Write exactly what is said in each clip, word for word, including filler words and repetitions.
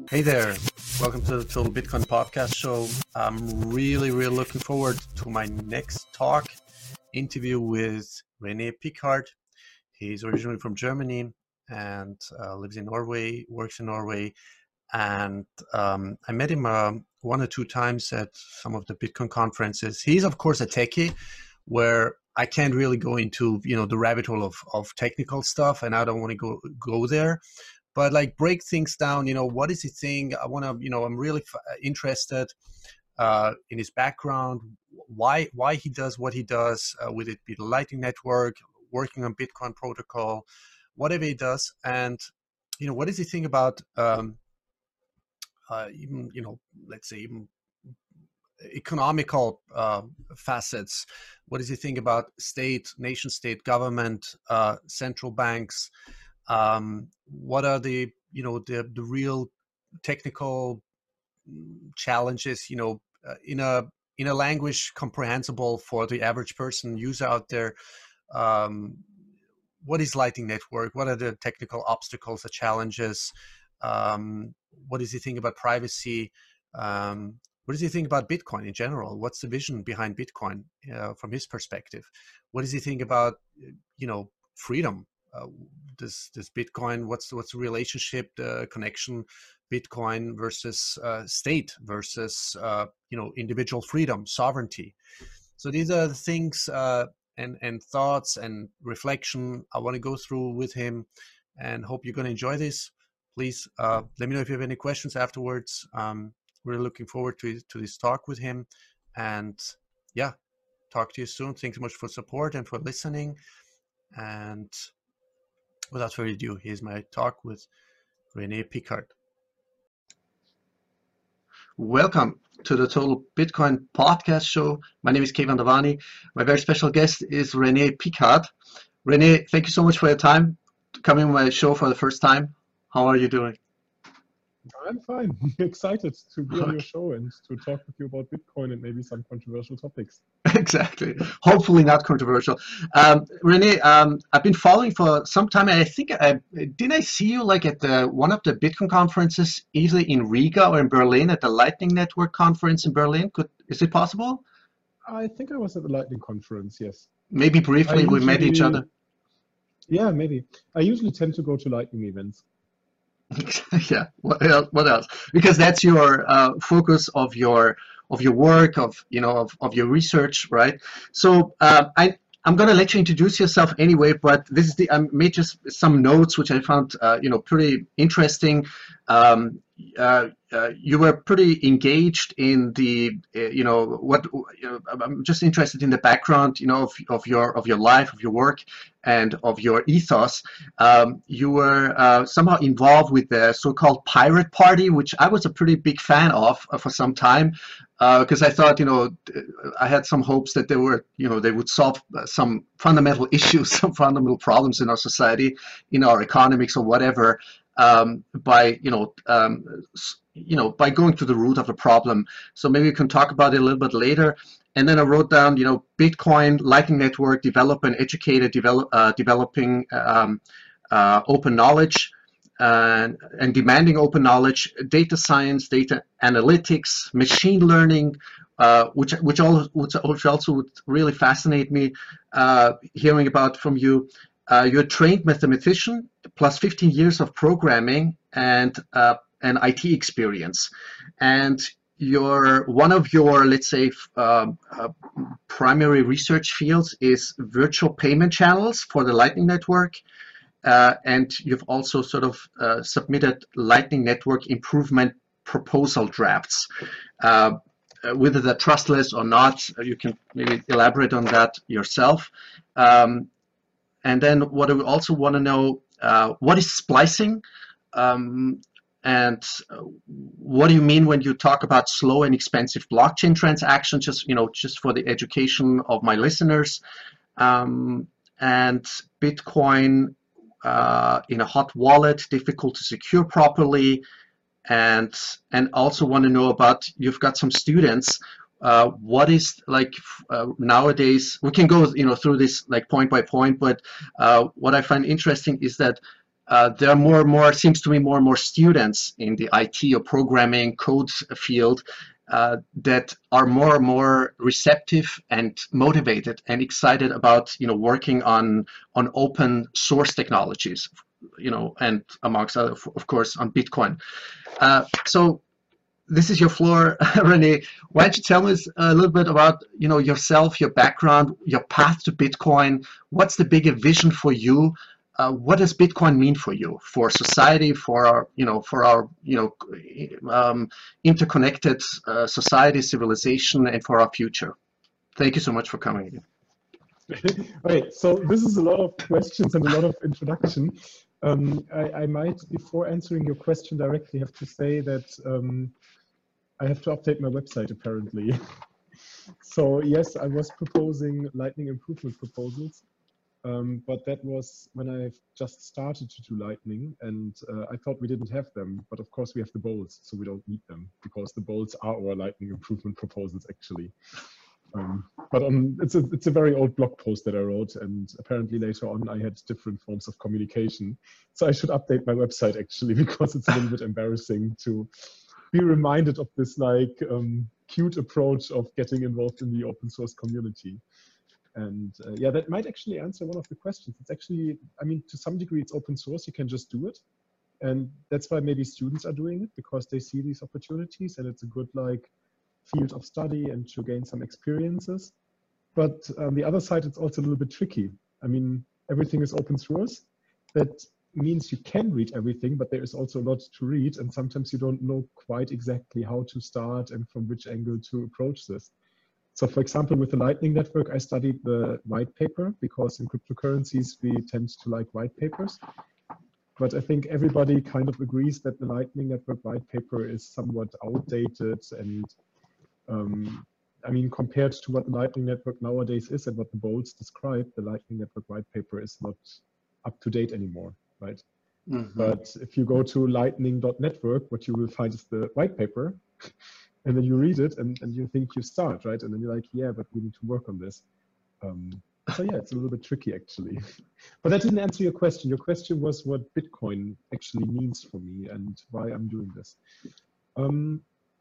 Hey there, welcome to the Total Bitcoin Podcast Show. I'm really, really looking forward to my next talk, interview with René Pickhardt. He's originally from Germany and uh, lives in Norway, works in Norway. And um, I met him uh, one or two times at some of the Bitcoin conferences. He's, of course, a techie where I can't really go into, you know, the rabbit hole of, of technical stuff, and I don't want to go go there. But like break things down, you know, what is his thing? I want to, you know, I'm really f- interested uh, in his background, why why he does what he does, uh, with it be the Lightning Network, working on Bitcoin protocol, whatever he does, and you know, what does he think about um, uh, even, you know, let's say even economical uh, facets. What does he think about state, nation state, government, uh, central banks? Um, what are the, you know, the, the real technical challenges, you know, uh, in a in a language comprehensible for the average person user out there? Um, what is Lightning Network? What are the technical obstacles, the challenges? Um, what does he think about privacy? Um, what does he think about Bitcoin in general? What's the vision behind Bitcoin uh, from his perspective? What does he think about, you know, freedom? Uh, this this Bitcoin, what's what's the relationship, the connection, Bitcoin versus uh, state versus uh, you know, individual freedom, sovereignty. So these are the things uh, and and thoughts and reflection I want to go through with him, and hope you're going to enjoy this. Please uh, let me know if you have any questions afterwards. Um, we're looking forward to to this talk with him, and yeah, talk to you soon. Thanks so much for support and for listening. And without further ado, here's my talk with René Pickhardt. Welcome to the Total Bitcoin Podcast Show. My name is Keyvan Davani. My very special guest is René Pickhardt. René, thank you so much for your time coming on my show for the first time. How are you doing? I'm fine. Excited to be on Okay. your show and to talk with you about Bitcoin and maybe some controversial topics. Exactly. Hopefully not controversial. Um, René, um, I've been following for some time. And I think I didn't I see you like at the one of the Bitcoin conferences, either in Riga or in Berlin, at the Lightning Network conference in Berlin. Could is it possible? I think I was at the Lightning conference, yes. Maybe I briefly we met each usually, other. yeah, maybe. I usually tend to go to Lightning events. Yeah. What else? What else? Because that's your uh, focus of your of your work, of you know, of, of your research, right? So uh, I I'm gonna let you introduce yourself anyway. But this is the I made just some notes which I found uh, you know, pretty interesting. Um, uh, uh, you were pretty engaged in the uh, you know what you know, I'm just interested in the background, you know, of, of your of your life, of your work, and of your ethos. Um, you were uh, somehow involved with the so-called Pirate Party, which I was a pretty big fan of uh, for some time, because uh, I thought, you know, I had some hopes that they were, you know, they would solve uh, some fundamental issues, some fundamental problems in our society, in our economics or whatever, um, by, you know, um, you know, by going to the root of the problem. So maybe we can talk about it a little bit later. And then I wrote down, you know, Bitcoin, Lightning Network, develop and educated, develop, uh, developing um, uh, open knowledge and, and demanding open knowledge, data science, data analytics, machine learning, uh, which which, all, which also would really fascinate me uh, hearing about from you. Uh, you're a trained mathematician, plus fifteen years of programming and uh, and I T experience, and your one of your, let's say, uh, uh, primary research fields is virtual payment channels for the Lightning Network, uh, and you've also sort of uh, submitted Lightning Network improvement proposal drafts. Uh, whether they're trustless or not, you can maybe elaborate on that yourself. Um, and then what I also want to know, uh, what is splicing? Um, And what do you mean when you talk about slow and expensive blockchain transactions? Just you know, just for the education of my listeners, um, and Bitcoin uh, in a hot wallet, difficult to secure properly, and and also want to know about. You've got some students. Uh, what is like uh, nowadays? We can go you know through this like point by point, but uh, what I find interesting is that uh, there are more and more, seems to me, more and more students in the I T or programming code field uh, that are more and more receptive and motivated and excited about, you know, working on on open source technologies, you know, and amongst other, of course, on Bitcoin. Uh, so this is your floor, René. Why don't you tell us a little bit about, you know, yourself, your background, your path to Bitcoin? What's the bigger vision for you? Uh, what does Bitcoin mean for you, for society, for our, you know, for our, you know, um, interconnected uh, society, civilization, and for our future? Thank you so much for coming. Right. So this is a lot of questions and a lot of introduction. Um, I, I might, before answering your question directly, have to say that um, I have to update my website apparently. So yes, I was proposing Lightning improvement proposals, um, but that was when I just started to do Lightning, and uh, I thought we didn't have them. But of course we have the bolts, so we don't need them because the bolts are our Lightning improvement proposals actually. Um, but on, it's, a, it's a very old blog post that I wrote, and apparently later on I had different forms of communication. So I should update my website actually, because it's a little bit embarrassing to be reminded of this like um, cute approach of getting involved in the open source community. And uh, yeah, that might actually answer one of the questions. It's actually, I mean, to some degree it's open source, you can just do it. And that's why maybe students are doing it, because they see these opportunities and it's a good like field of study and to gain some experiences. But on the other side, it's also a little bit tricky. I mean, everything is open source. That means you can read everything, but there is also a lot to read. And sometimes you don't know quite exactly how to start and from which angle to approach this. So for example, with the Lightning Network, I studied the white paper because in cryptocurrencies, we tend to like white papers. But I think everybody kind of agrees that the Lightning Network white paper is somewhat outdated and Um, I mean, compared to what the Lightning Network nowadays is and what the bolts describe, the Lightning Network white paper is not up to date anymore, right? Mm-hmm. But if you go to lightning dot network, what you will find is the white paper, and then you read it and, and you think you start, right? And then you're like, yeah, but we need to work on this. Um, so yeah, it's a little bit tricky actually. But that didn't answer your question. Your question was what Bitcoin actually means for me and why I'm doing this. Um,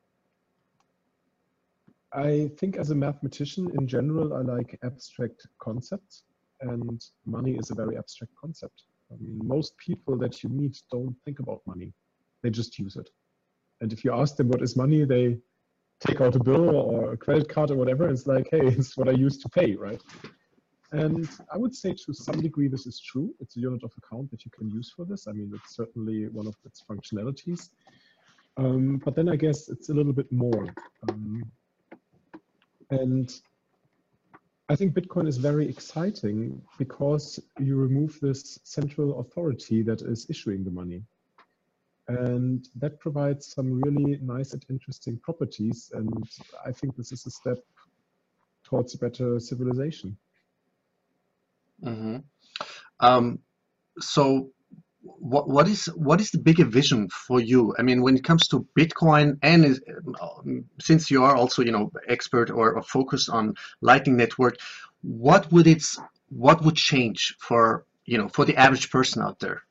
I think as a mathematician in general, I like abstract concepts, and money is a very abstract concept. I mean, most people that you meet don't think about money. They just use it. And if you ask them what is money, they take out a bill or a credit card or whatever. And it's like, hey, it's what I used to pay, right? And I would say to some degree this is true. It's a unit of account that you can use for this. I mean, it's certainly one of its functionalities. Um, but then I guess it's a little bit more. Um, And I think Bitcoin is very exciting because you remove this central authority that is issuing the money. And that provides some really nice and interesting properties. And I think this is a step towards a better civilization. Mm-hmm. Um, so what what is what is the bigger vision for you? I mean, when it comes to Bitcoin, and is, um, since you are also, you know, expert or, or focused on Lightning Network, what would it's what would change for, you know, for the average person out there?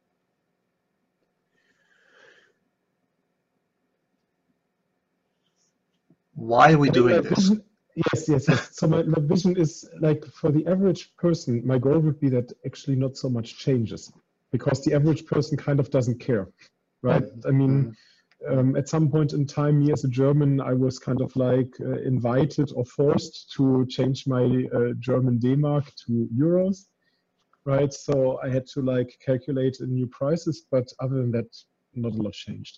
Why are we doing this? Yes, yes, yes. So my, my vision is like for the average person, my goal would be that actually not so much changes, because the average person kind of doesn't care, right? I mean, um, at some point in time, me as a German, I was kind of like uh, invited or forced to change my uh, German D-Mark to euros, right? So I had to like calculate new prices, but other than that, not a lot changed.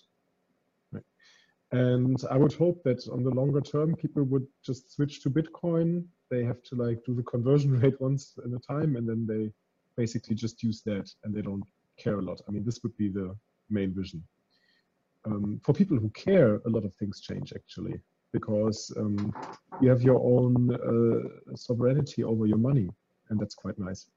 And I would hope that on the longer term, people would just switch to Bitcoin. They have to like do the conversion rate once at a time, and then they basically just use that and they don't care a lot. I mean, this would be the main vision. Um, for people who care, a lot of things change actually, because um, you have your own uh, sovereignty over your money, and that's quite nice.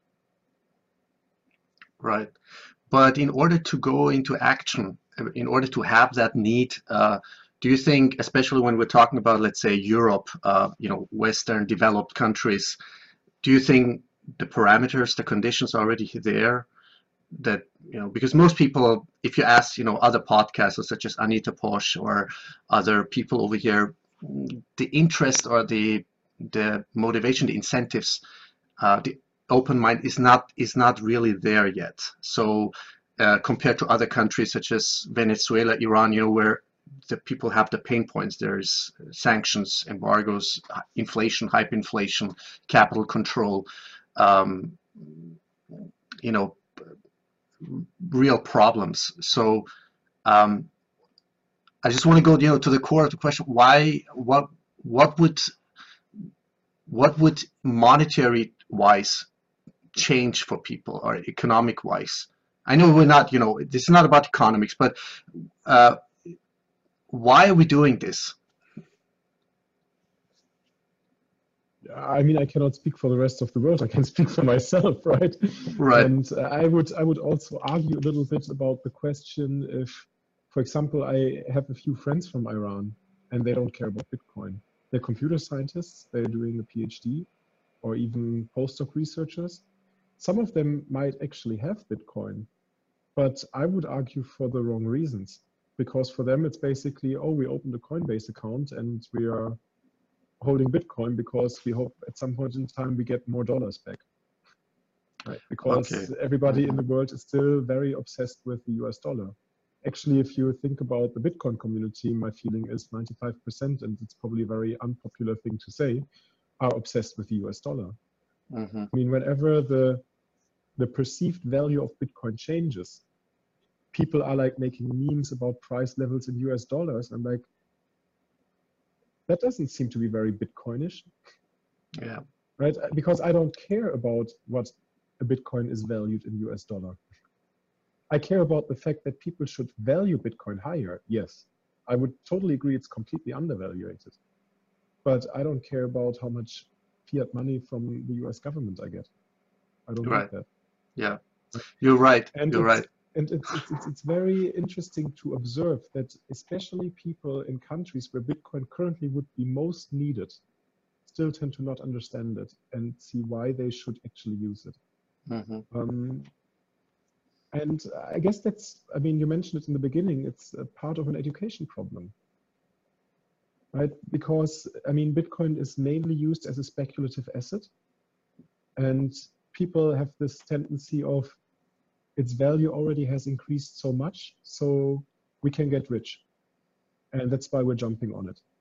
Right. But in order to go into action, in order to have that need, uh, do you think, especially when we're talking about, let's say, Europe, uh, you know, Western developed countries, do you think the parameters, the conditions are already there? that, you know, because most people, if you ask, you know, other podcasters such as Anita Posch or other people over here, the interest or the the motivation, the incentives, uh, the open mind is not is not really there yet. So uh, compared to other countries such as Venezuela, Iran, you know, where the people have the pain points. There's sanctions, embargoes, inflation, hyperinflation, capital control, um, you know, real problems. So um, I just want to go, you know, to the core of the question: why? What? What would? What would monetary wise change for people, or economic wise? I know we're not, you know, this is not about economics, but uh, why are we doing this? I mean, I cannot speak for the rest of the world. I can speak for myself, right? Right. And uh, I would, I would also argue a little bit about the question if, for example, I have a few friends from Iran, and they don't care about Bitcoin. They're computer scientists. They're doing a PhD, or even postdoc researchers. Some of them might actually have Bitcoin, but I would argue for the wrong reasons. Because for them, it's basically, oh, we opened a Coinbase account and we are holding Bitcoin because we hope at some point in time we get more dollars back. Right? Because Okay. everybody Mhm. in the world is still very obsessed with the U S dollar. Actually, if you think about the Bitcoin community, my feeling is ninety-five percent, and it's probably a very unpopular thing to say, are obsessed with the U S dollar. Mhm. I mean, whenever the the perceived value of Bitcoin changes, people are like making memes about price levels in U S dollars. I'm like, that doesn't seem to be very Bitcoinish. Yeah. Right? Because I don't care about what a Bitcoin is valued in U S dollar. I care about the fact that people should value Bitcoin higher. Yes, I would totally agree it's completely undervalued. But I don't care about how much fiat money from the U S government I get. I don't Right. need that. Yeah. You're right. And You're it's right. and it's, it's it's it's very interesting to observe that especially people in countries where Bitcoin currently would be most needed still tend to not understand it and see why they should actually use it. Mhm. Um, and I guess that's, I mean, you mentioned it in the beginning, it's a part of an education problem, right? Because, I mean, Bitcoin is mainly used as a speculative asset, and people have this tendency of its value already has increased so much, so we can get rich. And that's why we're jumping on it.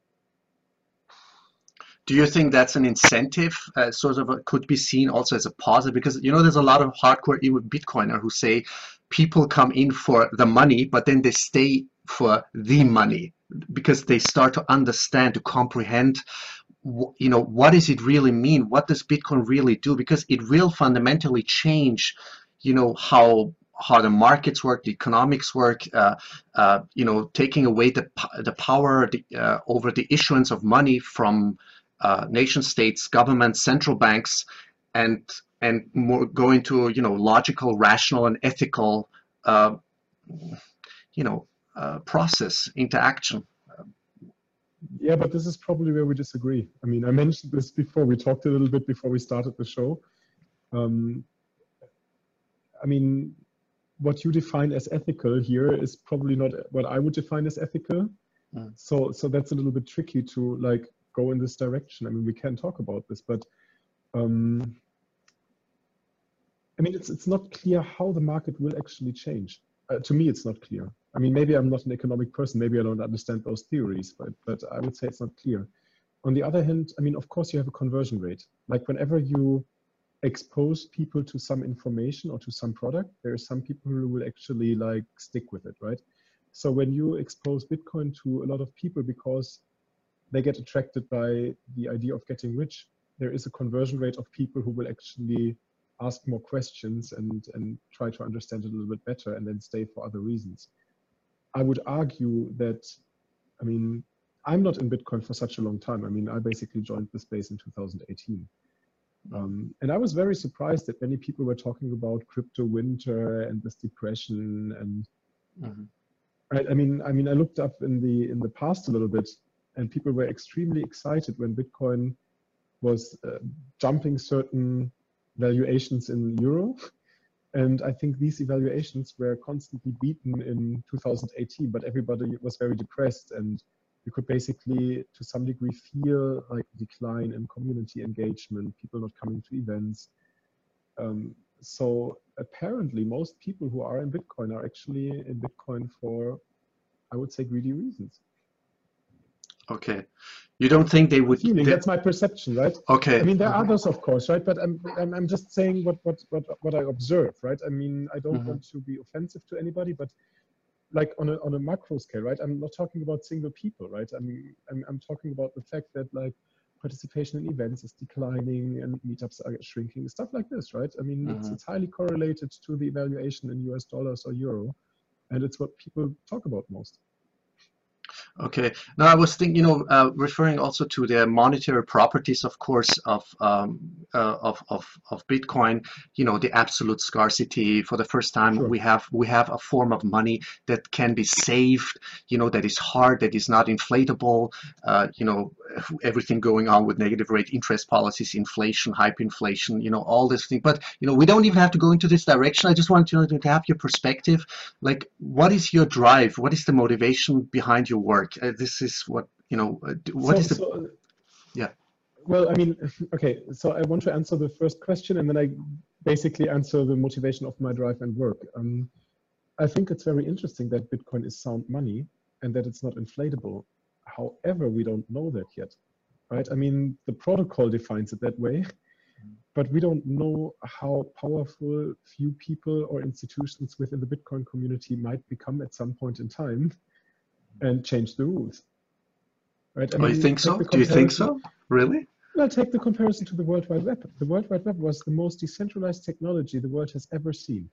Do you think that's an incentive, uh, sort of a, could be seen also as a positive? Because, you know, there's a lot of hardcore even Bitcoiner who say people come in for the money, but then they stay for the money because they start to understand, to comprehend, wh- you know, what does it really mean? What does Bitcoin really do? Because it will fundamentally change, you know, how how the markets work, the economics work, uh, uh, you know, taking away the p- the power the, uh, over the issuance of money from uh, nation states, governments, central banks, and and more go into, you know, logical, rational, and ethical, uh, you know, uh, process into action. Yeah, but this is probably where we disagree. I mean, I mentioned this before. We talked a little bit before we started the show. Um, I mean, what you define as ethical here is probably not what I would define as ethical. Mm. So, so that's a little bit tricky to like go in this direction. I mean, we can talk about this, but um, I mean, it's it's not clear how the market will actually change. Uh, to me, it's not clear. I mean, maybe I'm not an economic person. Maybe I don't understand those theories, but but I would say it's not clear. On the other hand, I mean, of course, you have a conversion rate. Like whenever you expose people to some information or to some product, there are some people who will actually like stick with it, right? So when you expose Bitcoin to a lot of people because they get attracted by the idea of getting rich, there is a conversion rate of people who will actually ask more questions and, and try to understand it a little bit better and then stay for other reasons. I would argue that, I mean, I'm not in Bitcoin for such a long time. I mean, I basically joined the space in two thousand eighteen. Um, and I was very surprised that many people were talking about crypto winter and this depression. And Mm-hmm. right, I mean, I mean, I looked up in the in the past a little bit, and people were extremely excited when Bitcoin was uh, jumping certain valuations in euro. And I think these evaluations were constantly beaten in two thousand eighteen, but everybody was very depressed, and you could basically, to some degree, feel like a decline in community engagement, people not coming to events. Um, so apparently, most people who are in Bitcoin are actually in Bitcoin for, I would say, greedy reasons. Okay. You don't think they would? Feeling, they, that's my perception, right? Okay. I mean, there are Mm-hmm. others, of course, right? But I'm, I'm, I'm just saying what, what, what, what I observe, right? I mean, I don't Mm-hmm. want to be offensive to anybody, but like on a, on a macro scale, right? I'm not talking about single people, right? I mean, I'm, I'm talking about the fact that like participation in events is declining and meetups are shrinking, stuff like this, right? I mean, Mm-hmm. it's, it's highly correlated to the evaluation in U S dollars or euro, and it's what people talk about most. Okay. Now I was thinking, you know, uh, referring also to the monetary properties, of course, of um, uh, of of of Bitcoin. You know, the absolute scarcity. For the first time, Sure. we have we have a form of money that can be saved. You know, that is hard, that is not inflatable. Uh, you know, everything going on with negative rate interest policies, inflation, hyperinflation. You know, all this thing. But you know, we don't even have to go into this direction. I just wanted to know to have your perspective. Like, what is your drive? What is the motivation behind your work? Uh, this is what, you know, uh, what so, is the, so, yeah. Well, I mean, okay, so I want to answer the first question, and then I basically answer the motivation of my drive and work. Um, I think it's very interesting that Bitcoin is sound money and that it's not inflatable. However, we don't know that yet, right? I mean, the protocol defines it that way, but we don't know how powerful few people or institutions within the Bitcoin community might become at some point in time and change the rules. Right? I Oh, mean, you think so? take the Do you think comparison. so? Really? Well, take the comparison to the World Wide Web. The World Wide Web was the most decentralized technology the world has ever seen.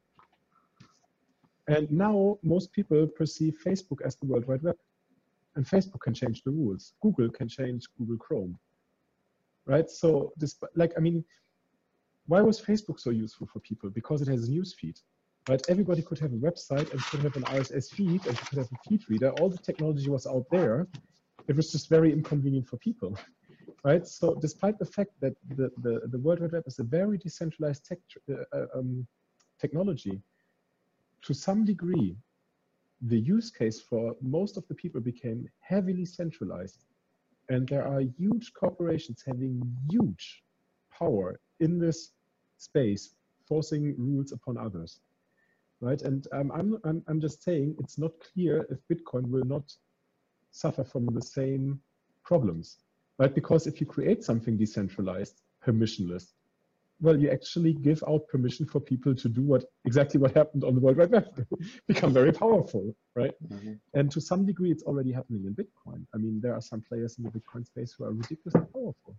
And now most people perceive Facebook as the World Wide Web. And Facebook can change the rules. Google can change Google Chrome. Right? So, this, like, I mean, why was Facebook so useful for people? Because it has a news feed. Right? Everybody could have a website and could have an R S S feed and could have a feed reader. All the technology was out there. It was just very inconvenient for people. Right? So despite the fact that the, the, the World Wide Web is a very decentralized tech, uh, um, technology, to some degree, the use case for most of the people became heavily centralized. And there are huge corporations having huge power in this space, forcing rules upon others. Right? And um, I'm, I'm, I'm just saying it's not clear if Bitcoin will not suffer from the same problems. Right? Because if you create something decentralized, permissionless, well, you actually give out permission for people to do what exactly what happened on the World Wide Web, become very powerful, right? Mm-hmm. And to some degree, it's already happening in Bitcoin. I mean, there are some players in the Bitcoin space who are ridiculously powerful.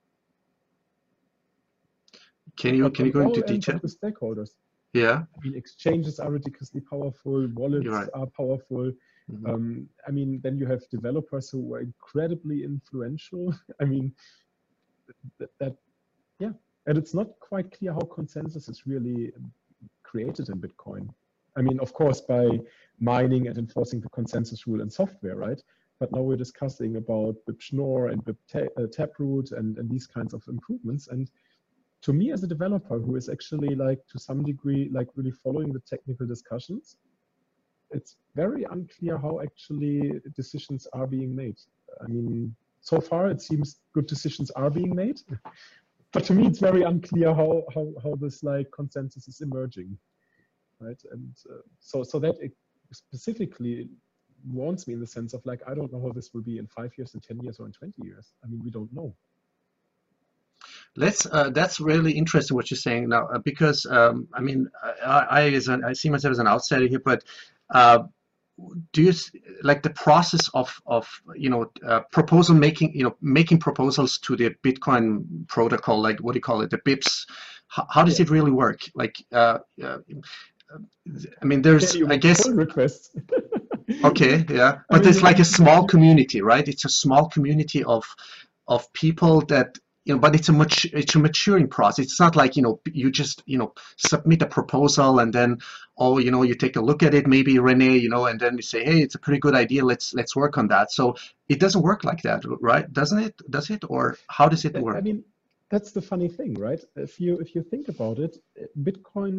Can you on, can you go into detail? The stakeholders. Yeah. I mean, exchanges are ridiculously powerful. Wallets right. are powerful. Mm-hmm. um, I mean, then you have developers who are incredibly influential. I mean, that, that, yeah. And it's not quite clear how consensus is really created in Bitcoin. I mean, of course, by mining and enforcing the consensus rule in software, right? But now we're discussing about BitChnor and Bit uh, Taproot and, and these kinds of improvements. And to me, as a developer who is actually like to some degree like really following the technical discussions, it's very unclear how actually decisions are being made. I mean, so far it seems good decisions are being made, but to me it's very unclear how how how this like consensus is emerging, right? And uh, so so that it specifically warns me in the sense of like I don't know how this will be in five years, in ten years, or in twenty years. I mean, we don't know. Let's. Uh, that's really interesting what you're saying now, uh, because um, I mean, I, I, as an, I see myself as an outsider here, but uh, do you like the process of of you know uh, proposal making, you know, making proposals to the Bitcoin protocol, like what do you call it, the B I Ps? How, how does yeah. it really work? Like, uh, uh, I mean, there's, yeah, I guess. Pull requests. Okay, yeah, but I mean, there's like a small community, right? It's a small community of of people that. You know, but it's a much it's a maturing process. It's not like, you know, you just, you know, submit a proposal and then, oh, you know, you take a look at it, maybe Renee, you know, and then you say, hey, it's a pretty good idea. Let's let's work on that. So it doesn't work like that, right? Doesn't it? Does it? Or how does it work? I mean, that's the funny thing, right? If you if you think about it, Bitcoin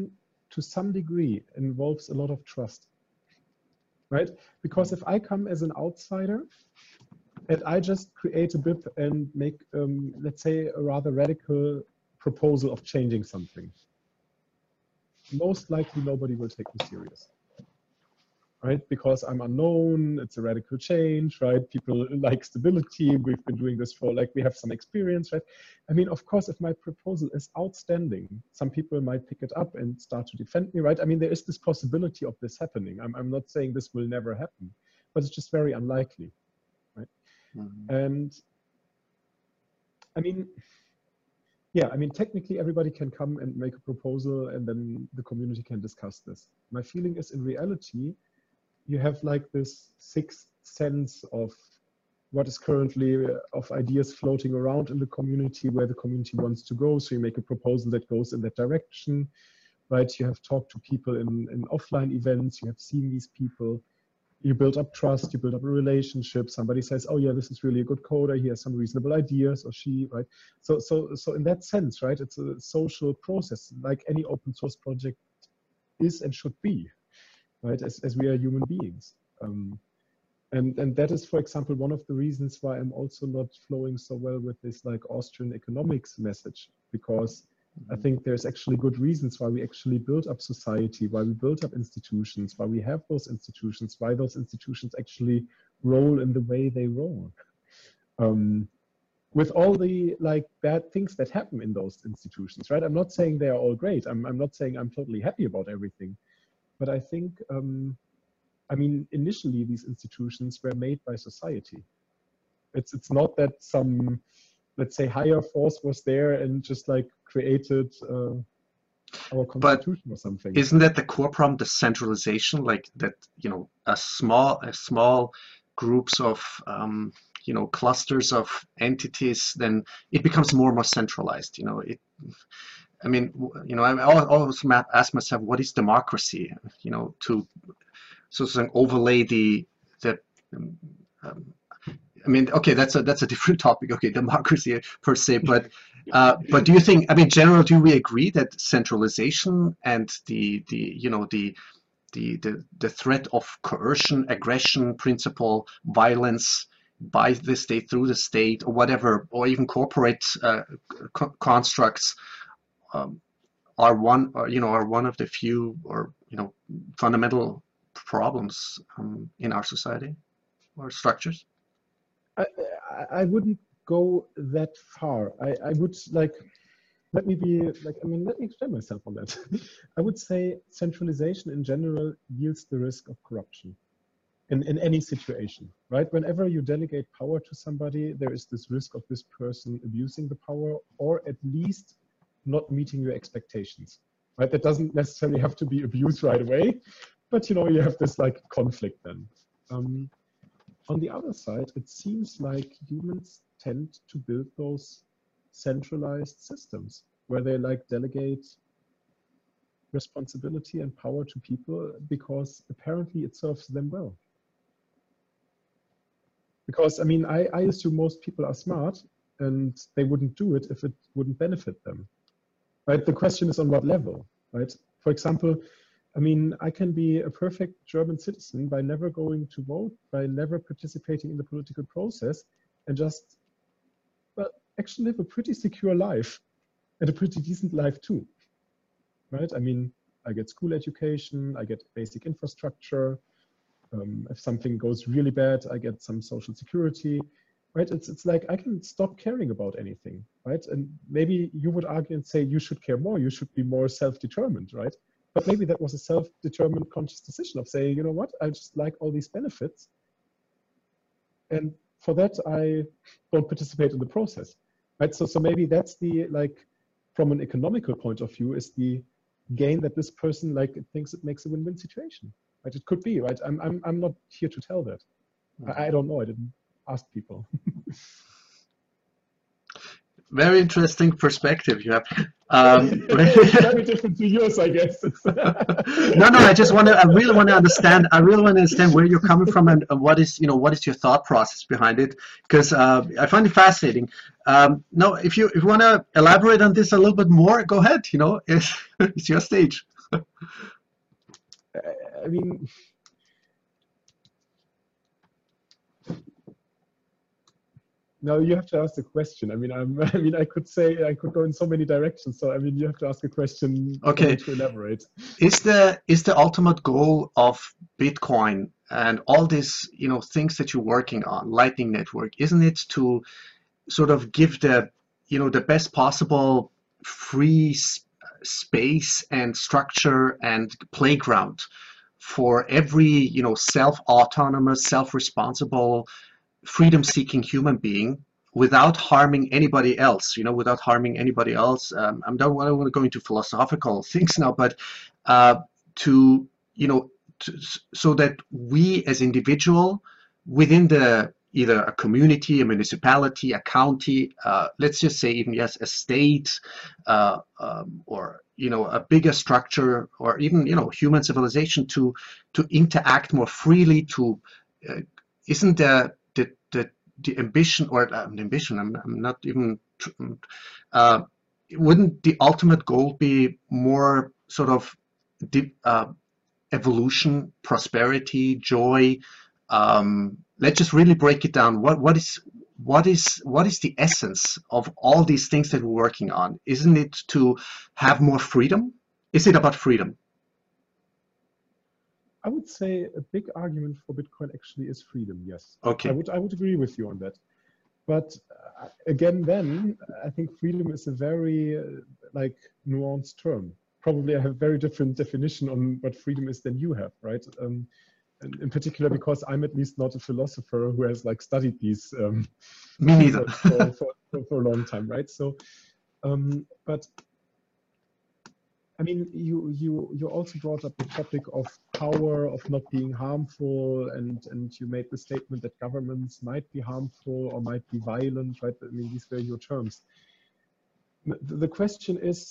to some degree involves a lot of trust, right? Because if I come as an outsider and I just create a B I P and make, um, let's say, a rather radical proposal of changing something, most likely nobody will take me serious, right? Because I'm unknown, it's a radical change, right? People like stability, we've been doing this for, like, we have some experience, right? I mean, of course, if my proposal is outstanding, some people might pick it up and start to defend me, right? I mean, there is this possibility of this happening. I'm, I'm not saying this will never happen, but it's just very unlikely, right? Mm-hmm. And I mean, yeah, I mean, technically everybody can come and make a proposal and then the community can discuss this. My feeling is in reality, you have like this sixth sense of what is currently uh, of ideas floating around in the community, where the community wants to go. So you make a proposal that goes in that direction, right? You have talked to people in, in offline events, you have seen these people, you build up trust, you build up a relationship. Somebody says, oh yeah, this is really a good coder, he has some reasonable ideas, or she, right? So, so, so in that sense, right, it's a social process, like any open source project is and should be, right, as, as we are human beings. Um, and, and that is, for example, one of the reasons why I'm also not flowing so well with this like Austrian economics message, because I think there's actually good reasons why we actually build up society, why we build up institutions, why we have those institutions, why those institutions actually roll in the way they roll. Um, with all the like bad things that happen in those institutions, right? I'm not saying they are all great. I'm, I'm not saying I'm totally happy about everything. But I think, um, I mean, initially these institutions were made by society. It's, it's not that some, let's say, higher force was there and just like created uh, our constitution but or something. Isn't that the core problem, the centralization, like that, you know, a small, a small groups of, um, you know, clusters of entities, then it becomes more and more centralized, you know, it, I mean, you know, I always ask myself, what is democracy? You know, to sort of overlay the the. Um, I mean, okay, that's a that's a different topic. Okay, democracy per se, but uh, but do you think? I mean, generally, do we agree that centralization and the the you know the the the the threat of coercion, aggression, principle, violence by the state through the state, or whatever, or even corporate uh, co constructs? Um, are one, or, you know, are one of the few, or you know, fundamental problems um, in our society or structures? I, I wouldn't go that far. I, I would like, let me be like, I mean, let me explain myself on that. I would say centralization in general yields the risk of corruption in, in any situation, right? Whenever you delegate power to somebody, there is this risk of this person abusing the power, or at least not meeting your expectations, right? That doesn't necessarily have to be abused right away, but you know, you have this like conflict then. Um, on the other side, it seems like humans tend to build those centralized systems where they like delegate responsibility and power to people because apparently it serves them well. Because I mean, I, I assume most people are smart and they wouldn't do it if it wouldn't benefit them. Right? The question is on what level, right? For example, I mean, I can be a perfect German citizen by never going to vote, by never participating in the political process, and just, well, actually live a pretty secure life and a pretty decent life too, right? I mean, I get school education, I get basic infrastructure. Um, if something goes really bad, I get some social security. Right? It's, it's like I can stop caring about anything, right? And maybe you would argue and say you should care more, you should be more self-determined, right? But maybe that was a self-determined conscious decision of saying, you know what, I just like all these benefits. And for that, I don't participate in the process, right? So, so maybe that's the, like, from an economical point of view, is the gain that this person, like, thinks it makes a win-win situation, right? It could be, right? I'm, I'm, I'm not here to tell that. I, I don't know, I didn't ask people. Very interesting perspective you have. Um, very different to yours, I guess. no, no. I just want to. I really want to understand. I really want to understand where you're coming from and what is, you know, what is your thought process behind it? Because uh, I find it fascinating. Um, no, if you if you want to elaborate on this a little bit more, go ahead. You know, it's, it's your stage. I mean, no, you have to ask the question. I mean, I'm, I mean, I could say I could go in so many directions. So I mean, you have to ask a question Okay. to elaborate. Is the is the ultimate goal of Bitcoin and all these, you know, things that you're working on, Lightning Network, isn't it to sort of give the, you know, the best possible free s- space and structure and playground for every, you know, self-autonomous, self-responsible, freedom-seeking human being without harming anybody else, you know, without harming anybody else. Um, I don't want to go into philosophical things now, but uh, to, you know, to, so that we as individual within the either a community, a municipality, a county, uh, let's just say even yes, a state, uh, um, or you know, a bigger structure, or even you know, human civilization to to interact more freely. To uh, isn't the the the the ambition or uh, ambition? I'm I'm not even. Uh, wouldn't the ultimate goal be more sort of deep, uh, evolution, prosperity, joy? Um, let's just really break it down. What what is what is what is the essence of all these things that we're working on? Isn't it to have more freedom? Is it about freedom? I would say a big argument for Bitcoin actually is freedom. Yes. Okay. I would I would agree with you on that. But uh, again, then I think freedom is a very uh, like nuanced term. Probably I have a very different definition on what freedom is than you have, right? Um, and in particular, because I'm at least not a philosopher who has like studied these um, Me neither. for, for, for, for a long time, right? So, um, but I mean, you you you also brought up the topic of power, of not being harmful, and and you made the statement that governments might be harmful or might be violent, right? I mean, these were your terms. The question is,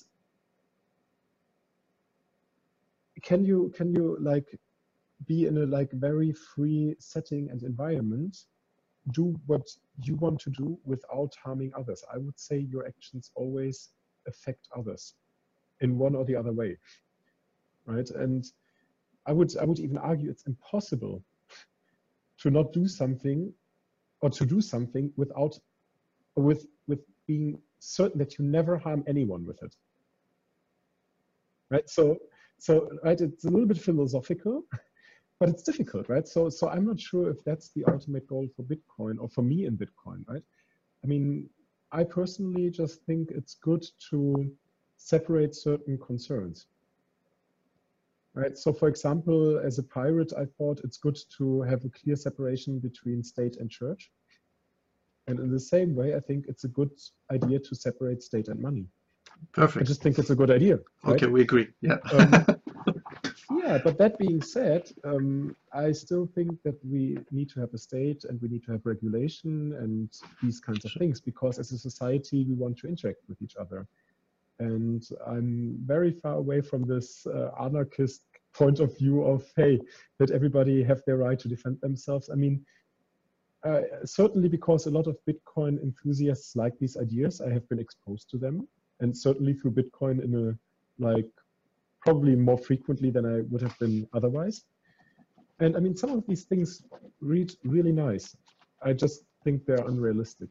can you can you like be in a like very free setting and environment, do what you want to do without harming others? I would say your actions always affect others in one or the other way, right? And I would I would even argue it's impossible to not do something or to do something without with with being certain that you never harm anyone with it, right? So so right, it's a little bit philosophical, but it's difficult, right? So so I'm not sure if that's the ultimate goal for Bitcoin or for me in Bitcoin, right? I mean, I personally just think it's good to separate certain concerns, right? So for example, as a pirate, I thought it's good to have a clear separation between state and church. And in the same way, I think it's a good idea to separate state and money. Perfect. I just think it's a good idea. Right? Okay, we agree. Yeah. um, yeah, but that being said, um, I still think that we need to have a state and we need to have regulation and these kinds of things, because as a society, we want to interact with each other. And I'm very far away from this uh, anarchist point of view of, hey, let everybody have their right to defend themselves. I mean, uh, certainly because a lot of Bitcoin enthusiasts like these ideas, I have been exposed to them, and certainly through Bitcoin in a, like, probably more frequently than I would have been otherwise. And I mean, some of these things read really nice. I just think they're unrealistic.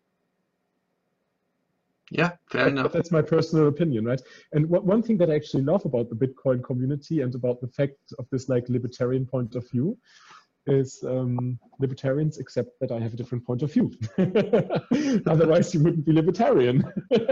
Yeah, fair but, enough. But that's my personal opinion, right? And what, one thing that I actually love about the Bitcoin community and about the fact of this like libertarian point of view is um, libertarians accept that I have a different point of view. Otherwise, you wouldn't be libertarian.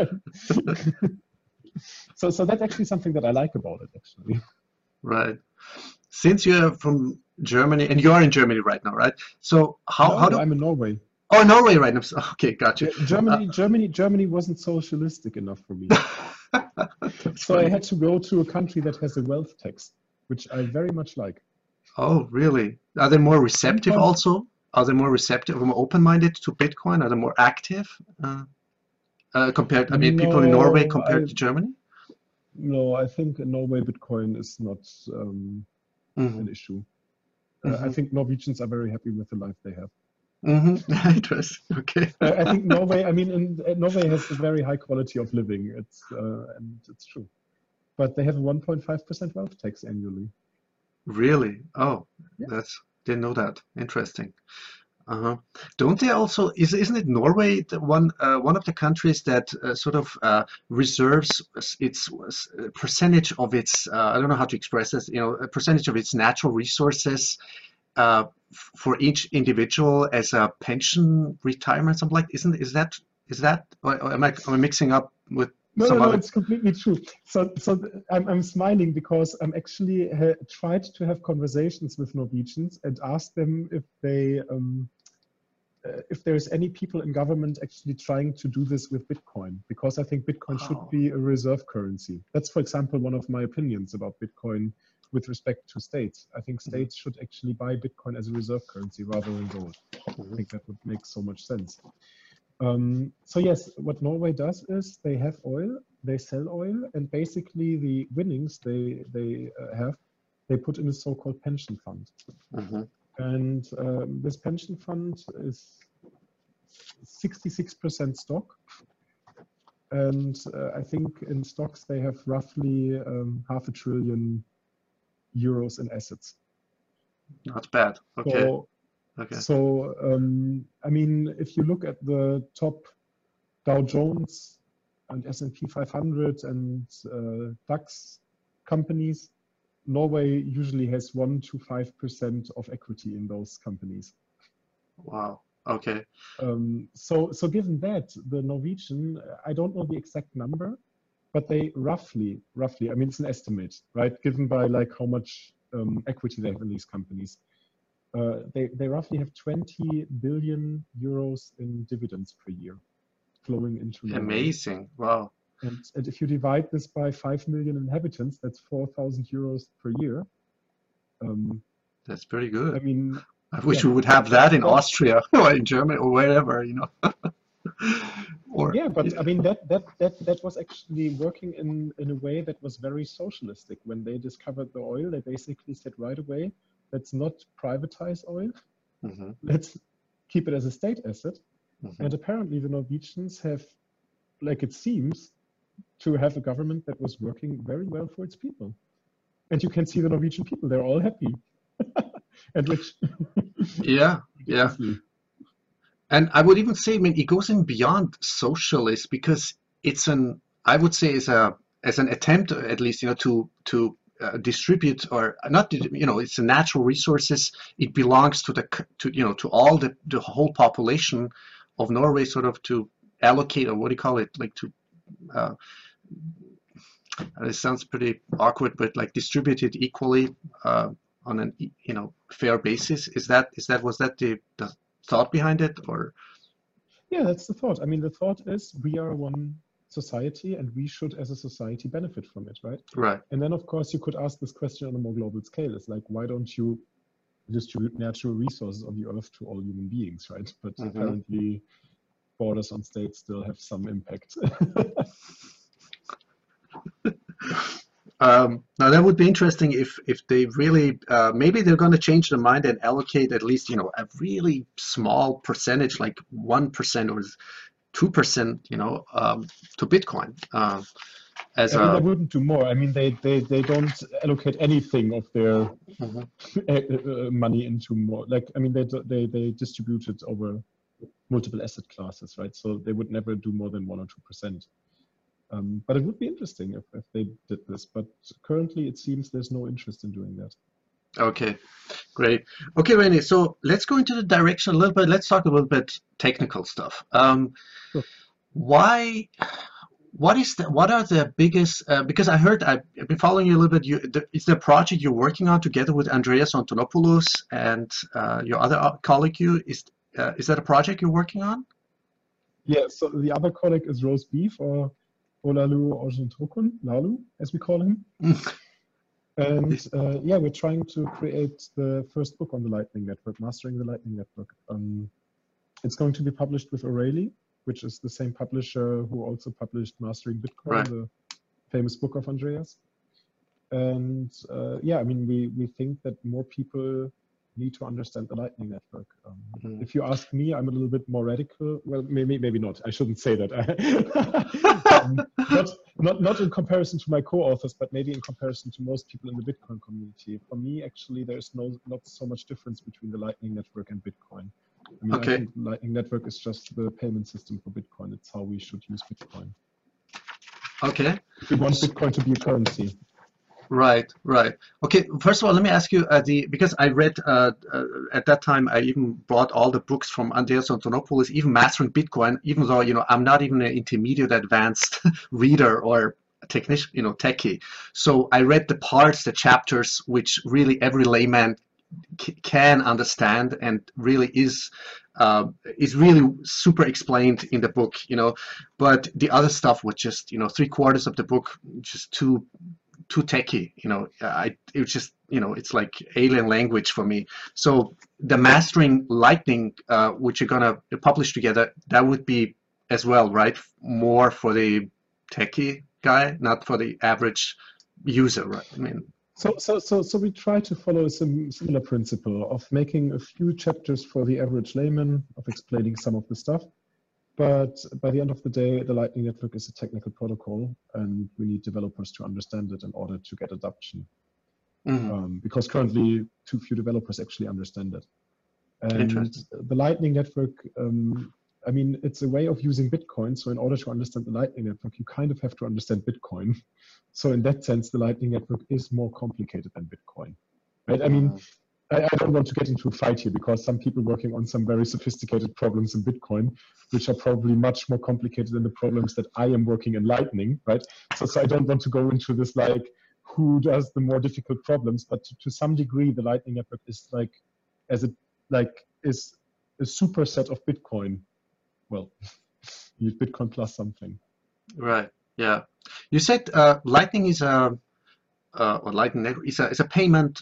so, so that's actually something that I like about it, actually. Right. Since you're from Germany, and you are in Germany right now, right? So how, no, how do I'm in Norway. Oh, Norway right now. Okay, gotcha. Yeah, Germany, uh, Germany, Germany wasn't socialistic enough for me. So funny. I had to go to a country that has a wealth tax, which I very much like. Oh, really? Are they more receptive Bitcoin, also? Are they more receptive, more open-minded to Bitcoin? Are they more active uh, uh, compared? I mean, no, people in Norway compared I, to Germany? No, I think in Norway Bitcoin is not um, Mm-hmm. an issue. Mm-hmm. Uh, I think Norwegians are very happy with the life they have. Mm-hmm. Interesting. Okay. uh, I think Norway. I mean, in, uh, Norway has a very high quality of living. It's uh, and it's true. but they have a one point five percent wealth tax annually. Really? Oh, Yeah. that's didn't know that. Interesting. Uh-huh. Don't they also, is, isn't it Norway, the one uh, one of the countries that uh, sort of uh, reserves its uh, percentage of its, uh, I don't know how to express this, you know, a percentage of its natural resources uh, f- for each individual as a pension retirement, something like, isn't, is that, is that, or, or am I, am I mixing up with No, some no, no, other? it's completely true. So, so th- I'm, I'm smiling because I'm actually uh, tried to have conversations with Norwegians and asked them if they, um, uh, if there's any people in government actually trying to do this with Bitcoin, because I think Bitcoin should Oh, be a reserve currency. That's, for example, one of my opinions about Bitcoin with respect to states. I think mhm, states should actually buy Bitcoin as a reserve currency rather than gold. I mhm, think that would make so much sense. Um, so yes, what Norway does is they have oil, they sell oil, and basically the winnings they they uh, have, they put in a so-called pension fund. mhm. And um, this pension fund is sixty-six percent stock. And uh, I think in stocks they have roughly um, half a trillion euros in assets. Not bad. Okay, So, okay. so um, I mean, if you look at the top Dow Jones and S and P five hundred and uh, DAX companies, Norway usually has one to five percent of equity in those companies. Wow. Okay. Um, so, so given that, the Norwegian, I don't know the exact number, but they roughly, roughly, I mean, it's an estimate, right? Given by like how much um, equity they have in these companies. Uh, they, they roughly have twenty billion euros in dividends per year flowing into Norway. Amazing. Wow. And, and if you divide this by five million inhabitants, that's four thousand euros per year. Um, That's pretty I good. mean, I yeah, wish we would have that, that in that, Austria or in Germany or wherever, you know. Or yeah, but yeah. I mean, that, that, that, that was actually working in, in a way that was very socialistic. When they discovered the oil, they basically said right away, let's not privatize oil. Mhm, Let's keep it as a state asset. mhm. And apparently the Norwegians have, like it seems, to have a government that was working very well for its people. And you can see the Norwegian people, they're all happy and rich. Yeah, yeah. Ridiculously. And I would even say, I mean, it goes in beyond socialist because it's an, I would say, as a as an attempt, at least, you know, to to uh, distribute or not, to, you know, it's a natural resources. It belongs to the c- to you know to all the the whole population of Norway, sort of to allocate or what do you call it, like to. Uh, it sounds pretty awkward, but like distribute it equally uh, on an e- you know fair basis. Is that is that was that the the thought behind it or? Yeah, that's the thought. I mean, the thought is we are one society and we should, as a society, benefit from it, right? Right. And then, of course, you could ask this question on a more global scale. It's like, why don't you distribute natural resources of the earth to all human beings, right? But Hmm. apparently, borders on states still have some impact. Um, now that would be interesting if if they really uh, maybe they're going to change their mind and allocate at least you know a really small percentage, like one percent or two percent, you know, um, to Bitcoin uh, as I mean, they a. wouldn't do more. I mean, they they they don't allocate anything of their Mhm. uh, money into more. Like, I mean, they they they distribute it over multiple asset classes, right? So they would never do more than one or two percent. Um, but it would be interesting if, if they did this. But currently, it seems there's no interest in doing that. Okay, great. Okay, Renee, so let's go into the direction a little bit. Let's talk a little bit technical stuff. Um, Sure. why? What is the, what are the biggest, uh, because I heard, I've, I've been following you a little bit, you, the, is the project you're working on together with Andreas Antonopoulos and uh, your other uh, colleague, you, is, uh, is that a project you're working on? Yeah. So the other colleague is Roast Beef, or Olalu Ojentrokun, Lalu, as we call him. And uh, yeah, we're trying to create the first book on the Lightning Network, Mastering the Lightning Network. Um, it's going to be published with O'Reilly, which is the same publisher who also published Mastering Bitcoin, Right. the famous book of Andreas. And uh, yeah, I mean, we, we think that more people need to understand the Lightning Network. Um, Mm. If you ask me, I'm a little bit more radical. Well, maybe maybe not. I shouldn't say that. um, not, not, not in comparison to my co-authors, but maybe in comparison to most people in the Bitcoin community. For me, actually, there's no not so much difference between the Lightning Network and Bitcoin. I mean, Okay. I think the Lightning Network is just the payment system for Bitcoin. It's how we should use Bitcoin. Okay. We want Bitcoin to be a currency. Right, right. Okay, first of all, let me ask you, uh, the because I read uh, uh, at that time, I even bought all the books from Andreas Antonopoulos, even Mastering Bitcoin, even though, you know, I'm not even an intermediate advanced reader or technician, you know, techie. So I read the parts, the chapters, which really every layman c can understand and really is uh, is really super explained in the book, you know. But the other stuff was just, you know, three quarters of the book, just too too techy, you know. I it was just, you know, it's like alien language for me. So the Mastering Lightning, uh, which you're gonna publish together, that would be as well, right? More for the techie guy, not for the average user, right? I mean, So, so, so, so we try to follow a sim similar principle of making a few chapters for the average layman, of explaining some of the stuff. But by the end of the day, the Lightning Network is a technical protocol, and we need developers to understand it in order to get adoption. mm-hmm. um, because currently too few developers actually understand it. And Interesting. the Lightning Network, um, I mean, it's a way of using Bitcoin. So in order to understand the Lightning Network, you kind of have to understand Bitcoin. So in that sense, the Lightning Network is more complicated than Bitcoin, right? I mean, I, I don't want to get into a fight here because some people working on some very sophisticated problems in Bitcoin, which are probably much more complicated than the problems that I am working in Lightning, right? So, so I don't want to go into this like who does the more difficult problems, but to, to some degree, the Lightning Network is like, as it like is a superset of Bitcoin. Well, you need Bitcoin plus something. Right. Yeah. You said uh, Lightning is a uh, or Lightning Network is a is a payment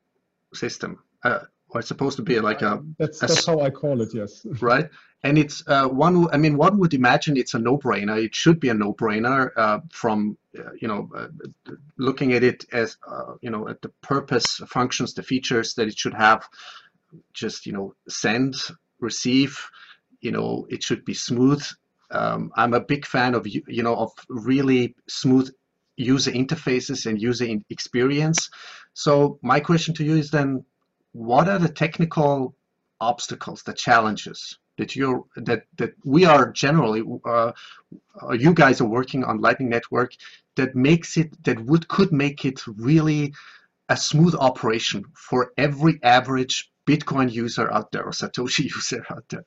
system, uh, or it's supposed to be like a, that's a that's how I call it. Yes. Right. And it's uh, one. I mean, one would imagine it's a no-brainer. It should be a no-brainer uh, from uh, you know uh, looking at it as uh, you know at the purpose, functions, the features that it should have. Just you know send, receive. You know it should be smooth. Um, I'm a big fan of you know of really smooth user interfaces and user in experience. So my question to you is then, what are the technical obstacles, the challenges that you're that that we are generally uh, uh, you guys are working on Lightning Network that makes it that would could make it really a smooth operation for every average Bitcoin user out there or Satoshi user out there?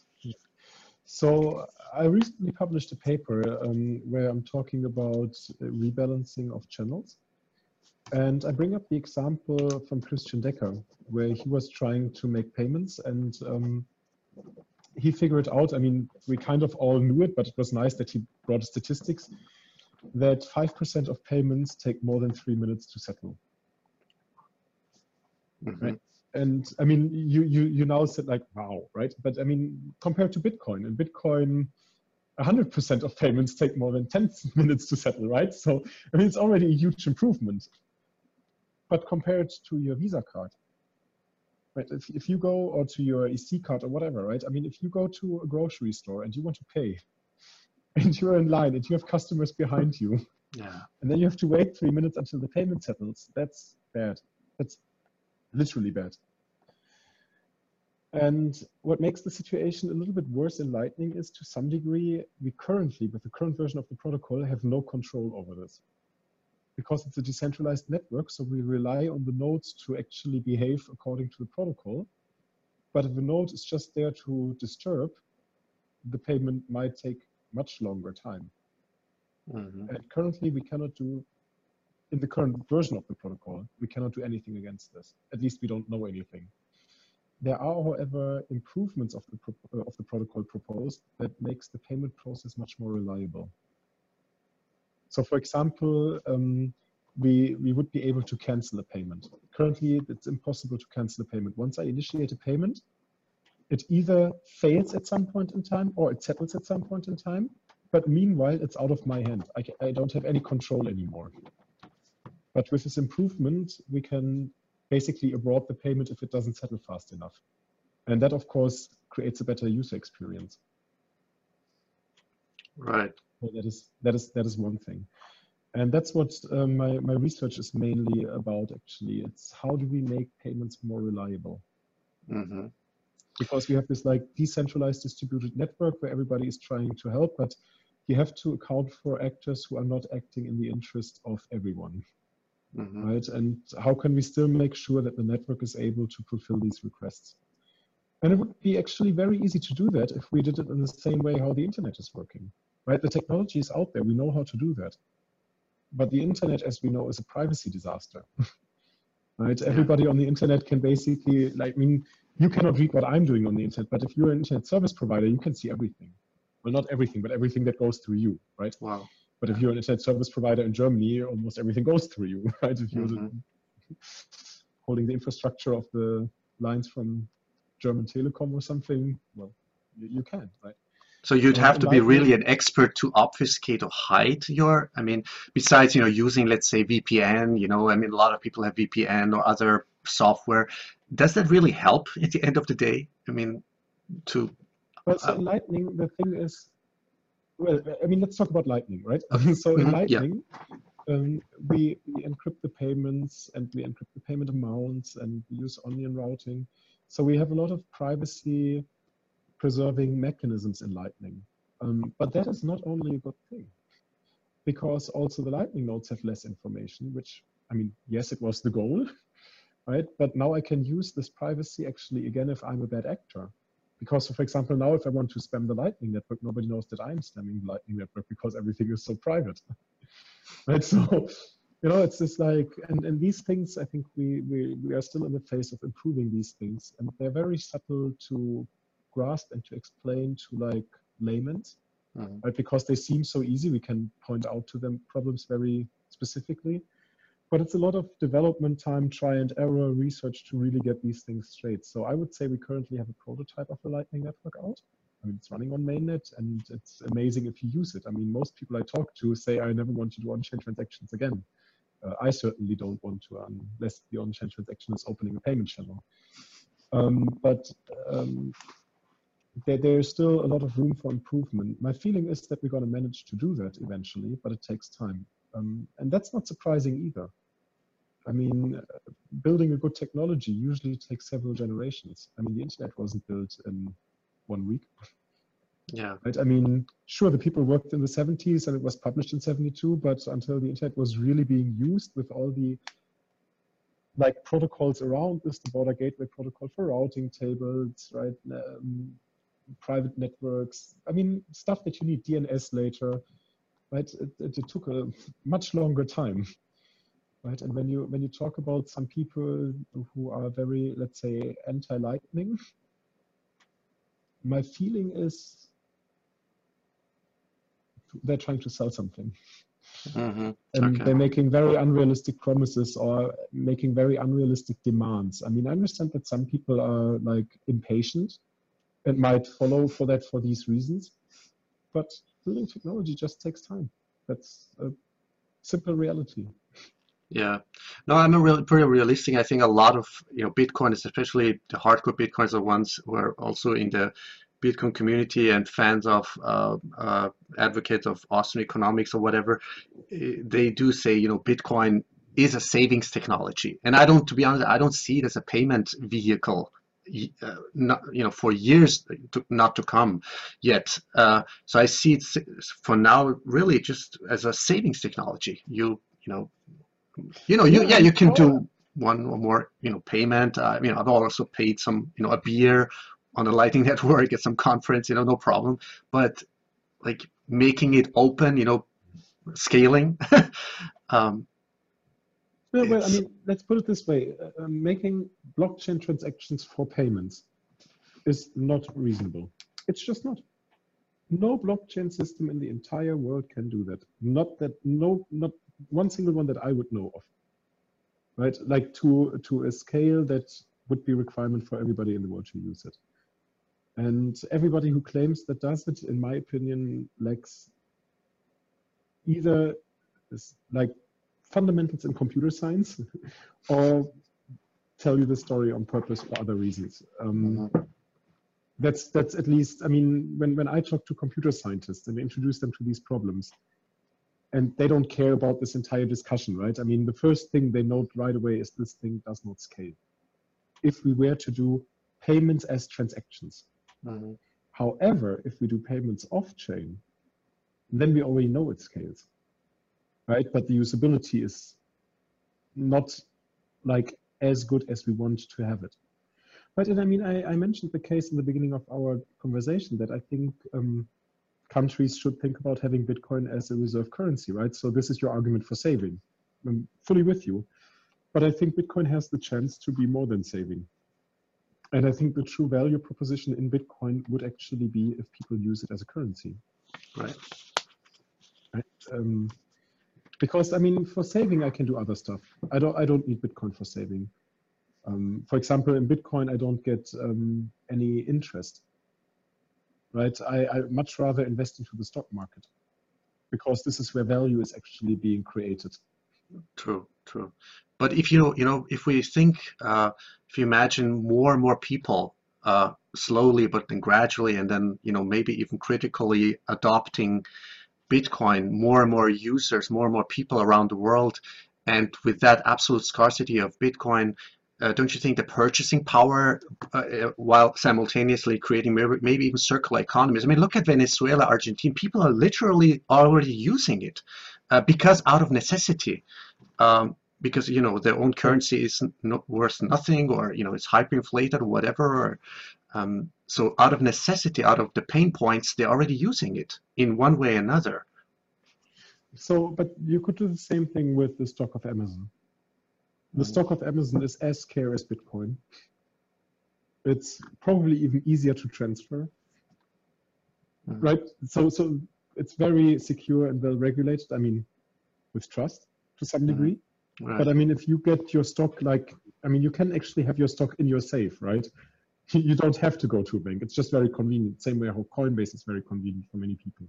So I recently published a paper um, where I'm talking about rebalancing of channels. And I bring up the example from Christian Decker, where he was trying to make payments and um, he figured out, I mean, we kind of all knew it, but it was nice that he brought statistics, that five percent of payments take more than three minutes to settle. Mm-hmm. Right? And I mean, you, you, you now said like, wow, right? But I mean, compared to Bitcoin, in Bitcoin, one hundred percent of payments take more than ten minutes to settle, right? So, I mean, it's already a huge improvement. But compared to your Visa card, right? If, if you go, or to your E C card or whatever, right? I mean, if you go to a grocery store and you want to pay, and you're in line and you have customers behind you, yeah, and then you have to wait three minutes until the payment settles, that's bad. That's literally bad. And what makes the situation a little bit worse in Lightning is, to some degree, we currently, with the current version of the protocol, have no control over this. Because it's a decentralized network, so we rely on the nodes to actually behave according to the protocol. But if the node is just there to disturb, the payment might take much longer time. Mm-hmm. And currently, we cannot do, in the current version of the protocol, we cannot do anything against this. At least we don't know anything. There are, however, improvements of the, pro of the protocol proposed that makes the payment process much more reliable. So, for example, um, we, we would be able to cancel a payment. Currently, it's impossible to cancel a payment. Once I initiate a payment, it either fails at some point in time or it settles at some point in time. But meanwhile, it's out of my hand. I, I don't have any control anymore. But with this improvement, we can basically abort the payment if it doesn't settle fast enough. And that, of course, creates a better user experience. Right. So that is that is that is one thing, and that's what uh, my my research is mainly about. Actually, it's how do we make payments more reliable? Mm-hmm. Because we have this like decentralized distributed network where everybody is trying to help, but you have to account for actors who are not acting in the interest of everyone, mm-hmm. right? And how can we still make sure that the network is able to fulfill these requests? And it would be actually very easy to do that if we did it in the same way how the internet is working, right? The technology is out there, we know how to do that. But the internet, as we know, is a privacy disaster, right? Yeah. Everybody on the internet can basically, like, I mean, you cannot read what I'm doing on the internet, but if you're an internet service provider, you can see everything. Well, not everything, but everything that goes through you, right? Wow. But if you're an internet service provider in Germany, almost everything goes through you, right? If you're mm-hmm. the, holding the infrastructure of the lines from German Telecom or something, well, you, you can, right? So you'd have to be really an expert to obfuscate or hide your, I mean, besides, you know, using, let's say, V P N, you know, I mean, a lot of people have V P N or other software. Does that really help at the end of the day? I mean, to... Well, so in Lightning, the thing is, well, I mean, let's talk about Lightning, right? So in Lightning, yeah. um, we, we encrypt the payments and we encrypt the payment amounts and we use onion routing. So we have a lot of privacy preserving mechanisms in Lightning. Um, but that is not only a good thing, because also the Lightning nodes have less information, which, I mean, yes, it was the goal, right? But now I can use this privacy actually again if I'm a bad actor. Because, so for example, now if I want to spam the Lightning network, nobody knows that I'm spamming the Lightning network because everything is so private, right? So, you know, it's just like, and, and these things, I think we, we, we are still in the phase of improving these things. And they're very subtle to grasp and to explain to like laymen, mm-hmm. right? Because they seem so easy, we can point out to them problems very specifically. But it's a lot of development time, try and error, research to really get these things straight. So I would say we currently have a prototype of the Lightning network out. I mean, it's running on mainnet, and it's amazing if you use it. I mean, most people I talk to say, I never want to do on-chain transactions again. Uh, I certainly don't want to, unless the on-chain transaction is opening a payment channel. Um, but um, there, there's still a lot of room for improvement. My feeling is that we're going to manage to do that eventually, but it takes time. Um, and that's not surprising either. I mean, uh, building a good technology usually takes several generations. I mean, the internet wasn't built in one week. Yeah. Right? I mean, sure, the people worked in the seventies and it was published in seventy-two, but until the internet was really being used with all the like protocols around this, the border gateway protocol for routing tables, right? Um, private networks. I mean, stuff that you need D N S later, right? It, it, it took a much longer time. Right, and when you when you talk about some people who are very, let's say, anti-Lightning, my feeling is they're trying to sell something, mm-hmm. and okay. they're making very unrealistic promises or making very unrealistic demands. I mean, I understand that some people are like impatient and might follow for that for these reasons, but building technology just takes time. That's a simple reality. Yeah, no, I'm a real, pretty realistic. I think a lot of, you know, Bitcoiners, especially the hardcore Bitcoiners, are ones who are also in the Bitcoin community and fans of, uh, uh, advocates of Austrian economics or whatever. They do say, you know, Bitcoin is a savings technology. And I don't, to be honest, I don't see it as a payment vehicle, uh, not, you know, for years to, not to come yet. Uh, so I see it for now really just as a savings technology. You, you know, You know, you yeah, you can do one or more, you know, payment. Uh, you know, I've also paid some, you know, a beer on the Lightning Network at some conference, you know, no problem. But like making it open, you know, scaling. um, no, well, I mean, let's put it this way: uh, making blockchain transactions for payments is not reasonable. It's just not. No blockchain system in the entire world can do that. Not that, no, not. One single one that I would know of, right? Like to to a scale that would be a requirement for everybody in the world to use it. And everybody who claims that does it, in my opinion, lacks either like fundamentals in computer science or tell you the story on purpose for other reasons. Um, Mm-hmm. That's that's at least, I mean, when, when I talk to computer scientists and introduce them to these problems, and they don't care about this entire discussion, right? I mean, the first thing they note right away is this thing does not scale. If we were to do payments as transactions. Mm-hmm. However, if we do payments off-chain, then we already know it scales, right? But the usability is not like as good as we want to have it. But and I mean, I, I mentioned the case in the beginning of our conversation that I think um, countries should think about having Bitcoin as a reserve currency, right? So this is your argument for saving. I'm fully with you. But I think Bitcoin has the chance to be more than saving. And I think the true value proposition in Bitcoin would actually be if people use it as a currency. Right. Right? Um, because I mean, for saving, I can do other stuff. I don't. I don't need Bitcoin for saving. Um, for example, in Bitcoin, I don't get um, any interest. Right? I, I much rather invest into the stock market because this is where value is actually being created. True, true. But if you you know if we think uh, if you imagine more and more people uh, slowly but then gradually and then you know maybe even critically adopting Bitcoin, more and more users, more and more people around the world, and with that absolute scarcity of Bitcoin, uh, don't you think the purchasing power, uh, while simultaneously creating maybe, maybe even circular economies? I mean, look at Venezuela, Argentina. People are literally already using it uh, because out of necessity. Um, because you know their own currency is not worth nothing, or you know it's hyperinflated or whatever. Or, um, so out of necessity, out of the pain points, they're already using it in one way or another. So, but you could do the same thing with the stock of Amazon. The stock of Amazon is as scarce as Bitcoin. It's probably even easier to transfer, mm-hmm. right? So, so it's very secure and well regulated. I mean, with trust to some degree. Mm-hmm. Right. But I mean, if you get your stock, like, I mean, you can actually have your stock in your safe, right? You don't have to go to a bank. It's just very convenient. Same way how Coinbase is very convenient for many people.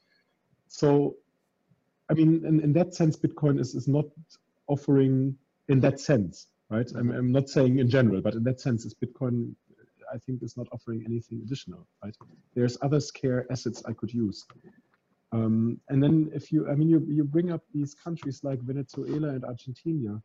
So, I mean, in, in that sense, Bitcoin is, is not offering in that sense, right? I'm, I'm not saying in general, but in that sense, is Bitcoin, I think, is not offering anything additional, right? There's other scarce assets I could use. Um, and then if you, I mean, you, you bring up these countries like Venezuela and Argentina.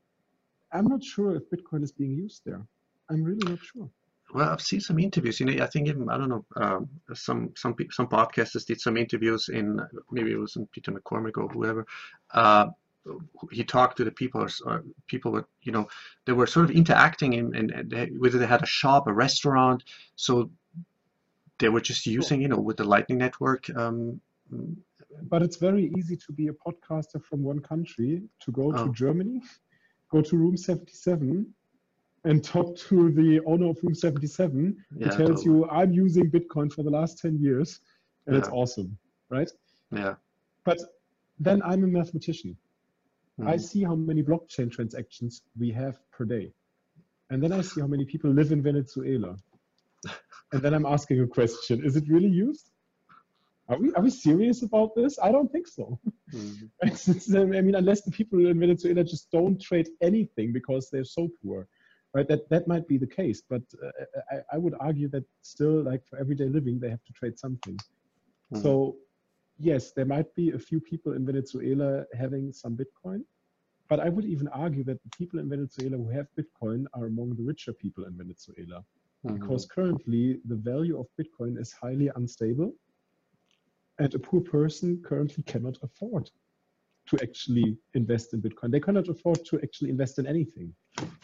I'm not sure if Bitcoin is being used there. I'm really not sure. Well, I've seen some interviews. You know, I think even I don't know. Um, some some some podcasters did some interviews in maybe it was in Peter McCormick or whoever. Uh, he talked to the people, or, or people with you know they were sort of interacting in, and, and they, whether they had a shop, a restaurant, so they were just using you know with the Lightning Network. Um, but it's very easy to be a podcaster from one country to go to oh. Germany, go to Room seventy-seven. And talk to the owner of Room seventy-seven, yeah, who tells totally. you, I'm using Bitcoin for the last ten years, and yeah. it's awesome, right? Yeah. But then I'm a mathematician. Mm. I see how many blockchain transactions we have per day. And then I see how many people live in Venezuela. And then I'm asking a question, is it really used? Are we, are we serious about this? I don't think so. Mm. it's, it's, I mean, unless the people in Venezuela just don't trade anything because they're so poor. Right, that, that might be the case, but uh, I, I would argue that still, like for everyday living, they have to trade something. Mm. So, yes, there might be a few people in Venezuela having some Bitcoin, but I would even argue that the people in Venezuela who have Bitcoin are among the richer people in Venezuela, mm-hmm. because currently the value of Bitcoin is highly unstable, and a poor person currently cannot afford to actually invest in Bitcoin. They cannot afford to actually invest in anything.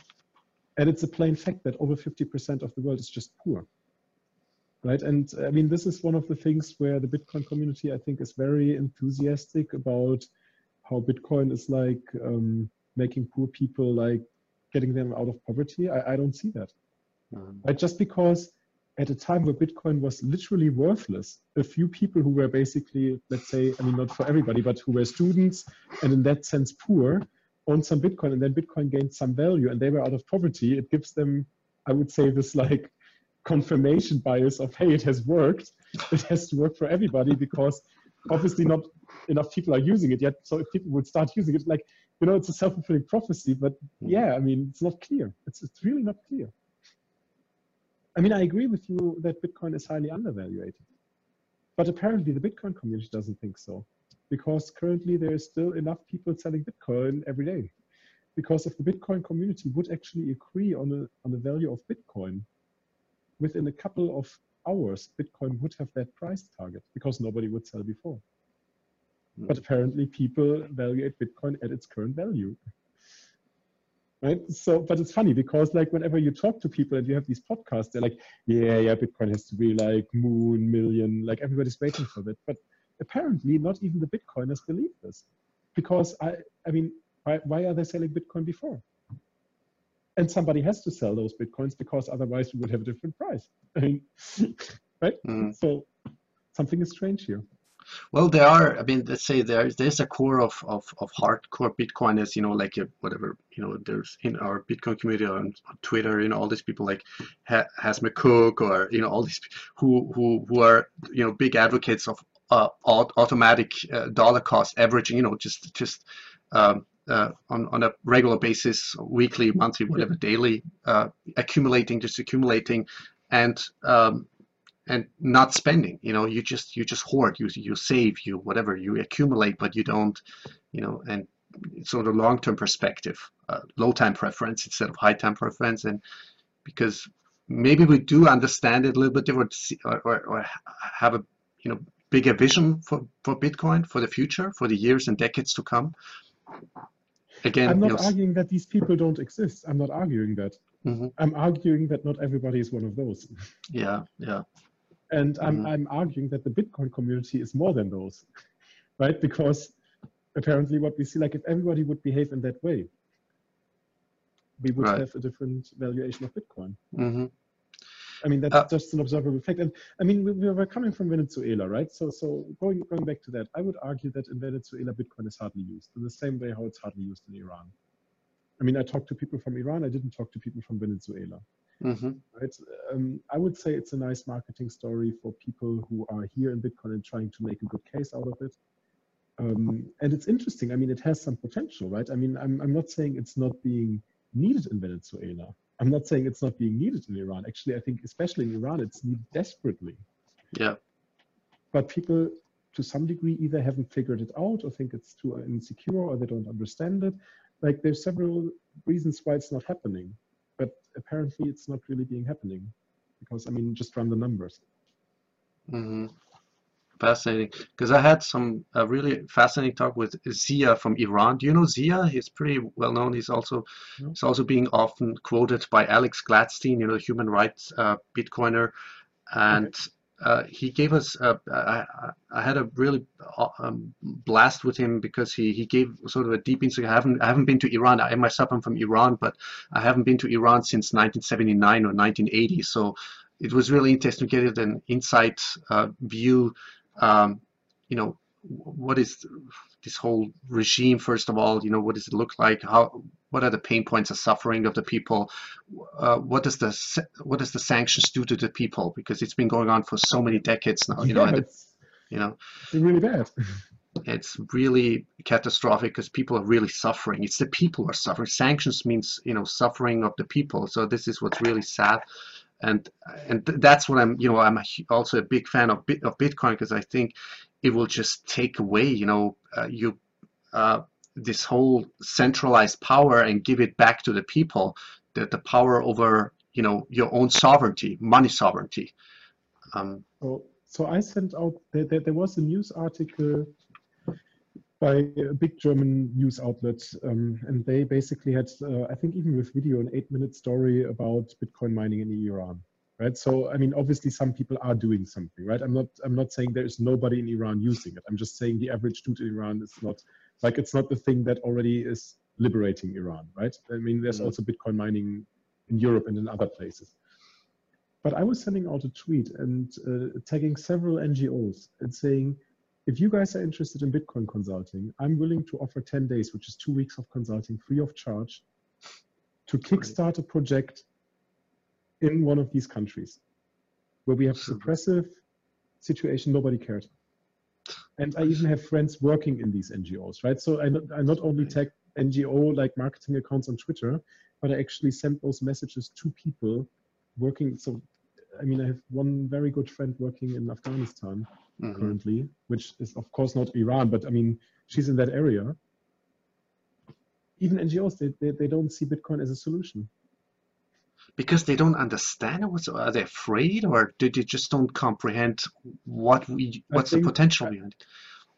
And it's a plain fact that over fifty percent of the world is just poor, right? And I mean, this is one of the things where the Bitcoin community, I think, is very enthusiastic about how Bitcoin is like um, making poor people, like getting them out of poverty. I, I don't see that. Mm-hmm. Right? Just because at a time where Bitcoin was literally worthless, a few people who were basically, let's say, I mean, not for everybody, but who were students and in that sense poor, own some Bitcoin, and then Bitcoin gained some value and they were out of poverty. It gives them, I would say, this like confirmation bias of, hey, it has worked. It has to work for everybody because obviously not enough people are using it yet. So if people would start using it, like you know, it's a self-fulfilling prophecy, but yeah, I mean, it's not clear. It's, it's really not clear. I mean, I agree with you that Bitcoin is highly undervalued, but apparently the Bitcoin community doesn't think so, because currently there is still enough people selling Bitcoin every day. Because if the Bitcoin community would actually agree on a, on the value of Bitcoin, within a couple of hours, Bitcoin would have that price target because nobody would sell before. But apparently people evaluate Bitcoin at its current value. Right? So, but it's funny because like whenever you talk to people and you have these podcasts, they're like, yeah, yeah, Bitcoin has to be like moon, million, like everybody's waiting for that. But apparently not even the Bitcoiners believe this. Because I, I mean, why, why are they selling Bitcoin before? And somebody has to sell those Bitcoins because otherwise we would have a different price. I mean, right? Mm. So something is strange here. Well, there are, I mean, let's say there's, there's a core of, of, of hardcore Bitcoiners, you know, like a, whatever, you know, there's in our Bitcoin community on, on Twitter, you know, all these people like ha Has McCook or, you know, all these who, who, who are, you know, big advocates of uh, automatic uh, dollar cost averaging, you know, just, just um, uh, on, on a regular basis, weekly, monthly, whatever, daily, uh, accumulating, just accumulating. And, um, and not spending, you know, you just you just hoard, you you save, you whatever, you accumulate, but you don't, you know, and sort of long-term perspective, uh, low time preference instead of high time preference, and because maybe we do understand it a little bit different, or, or, or have a you know bigger vision for for Bitcoin for the future, for the years and decades to come. Again, I'm not you know, arguing that these people don't exist. I'm not arguing that. Mm-hmm. I'm arguing that not everybody is one of those. Yeah, yeah. And I'm, mm-hmm. I'm arguing that the Bitcoin community is more than those, right? Because apparently what we see, like if everybody would behave in that way, we would right. have a different valuation of Bitcoin. Mm-hmm. I mean, that's uh, just an observable fact. And I mean, we, we were coming from Venezuela, right? So so going, going back to that, I would argue that in Venezuela, Bitcoin is hardly used in the same way how it's hardly used in Iran. I mean, I talked to people from Iran. I didn't talk to people from Venezuela. Mm-hmm. Right? Um, I would say it's a nice marketing story for people who are here in Bitcoin and trying to make a good case out of it. Um, and it's interesting. I mean, it has some potential, right? I mean, I'm, I'm not saying it's not being needed in Venezuela. I'm not saying it's not being needed in Iran. Actually, I think especially in Iran, it's needed desperately. Yeah. But people, to some degree, either haven't figured it out or think it's too insecure or they don't understand it. Like there's several reasons why it's not happening. But apparently it's not really being happening because, I mean, just run the numbers. Mm-hmm. Fascinating. Because I had some uh, really fascinating talk with Zia from Iran. Do you know Zia? He's pretty well known. He's also no. he's also being often quoted by Alex Gladstein, you know, human rights uh, Bitcoiner. And okay. Uh, he gave us, uh, I, I had a really um, blast with him because he, he gave sort of a deep insight. I haven't, I haven't been to Iran. I myself am from Iran, but I haven't been to Iran since nineteen seventy-nine or nineteen eighty. So it was really interesting to get an insight uh, view, um, you know, what is this whole regime, first of all, you know, what does it look like? How, what are the pain points of suffering of the people? Uh, what does the what does the sanctions do to the people? Because it's been going on for so many decades now, you yeah, know, and it's, you know, it's really bad. It's really catastrophic because people are really suffering. It's the people who are suffering. Sanctions means, you know, suffering of the people. So this is what's really sad. And and that's what I'm, you know, I'm also a big fan of Bit, of Bitcoin because I think it will just take away, you know, uh, you uh, this whole centralized power and give it back to the people, the, the power over, you know, your own sovereignty, money sovereignty. Um, so, so I sent out, there, there, there was a news article by a big German news outlet, um, and they basically had, uh, I think even with video, an eight-minute story about Bitcoin mining in Iran, right? So, I mean, obviously some people are doing something, right? I'm not, I'm not saying there is nobody in Iran using it. I'm just saying the average dude in Iran is not, like, it's not the thing that already is liberating Iran, right? I mean, there's mm-hmm. also Bitcoin mining in Europe and in other places. But I was sending out a tweet and uh, tagging several N G Os and saying, if you guys are interested in Bitcoin consulting, I'm willing to offer ten days, which is two weeks of consulting free of charge, to kickstart a project in one of these countries where we have a suppressive situation, nobody cares. And I even have friends working in these N G Os, right? So I not, I not only tag N G O like marketing accounts on Twitter, but I actually sent those messages to people working. So, I mean, I have one very good friend working in Afghanistan mm-hmm. currently, which is of course not Iran, but I mean, she's in that area. Even N G Os, they, they, they don't see Bitcoin as a solution. Because they don't understand it? What's, are they afraid, or did they just don't comprehend what we what's think, the potential behind it?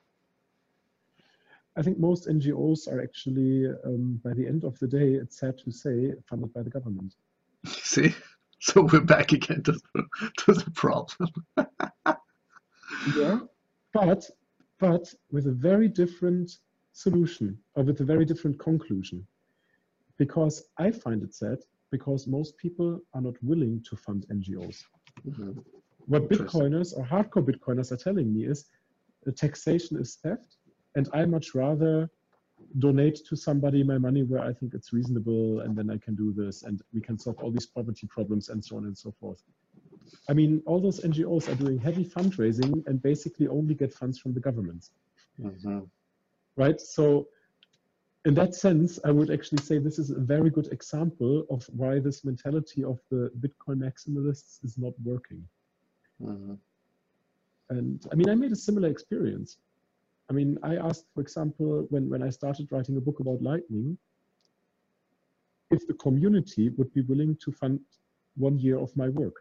I think most N G Os are actually, um, by the end of the day, it's sad to say, funded by the government. See? So we're back again to the, to the problem. Yeah, but, but with a very different solution, or with a very different conclusion. Because I find it sad, because most people are not willing to fund N G Os. Mm-hmm. What Bitcoiners or hardcore Bitcoiners are telling me is the taxation is theft, and I much rather donate to somebody my money where I think it's reasonable, and then I can do this, and we can solve all these poverty problems and so on and so forth. I mean, all those N G Os are doing heavy fundraising and basically only get funds from the government. Mm-hmm. Right? So in that sense, I would actually say this is a very good example of why this mentality of the Bitcoin maximalists is not working. Mm-hmm. And I mean, I made a similar experience. I mean, I asked, for example, when, when I started writing a book about Lightning, if the community would be willing to fund one year of my work.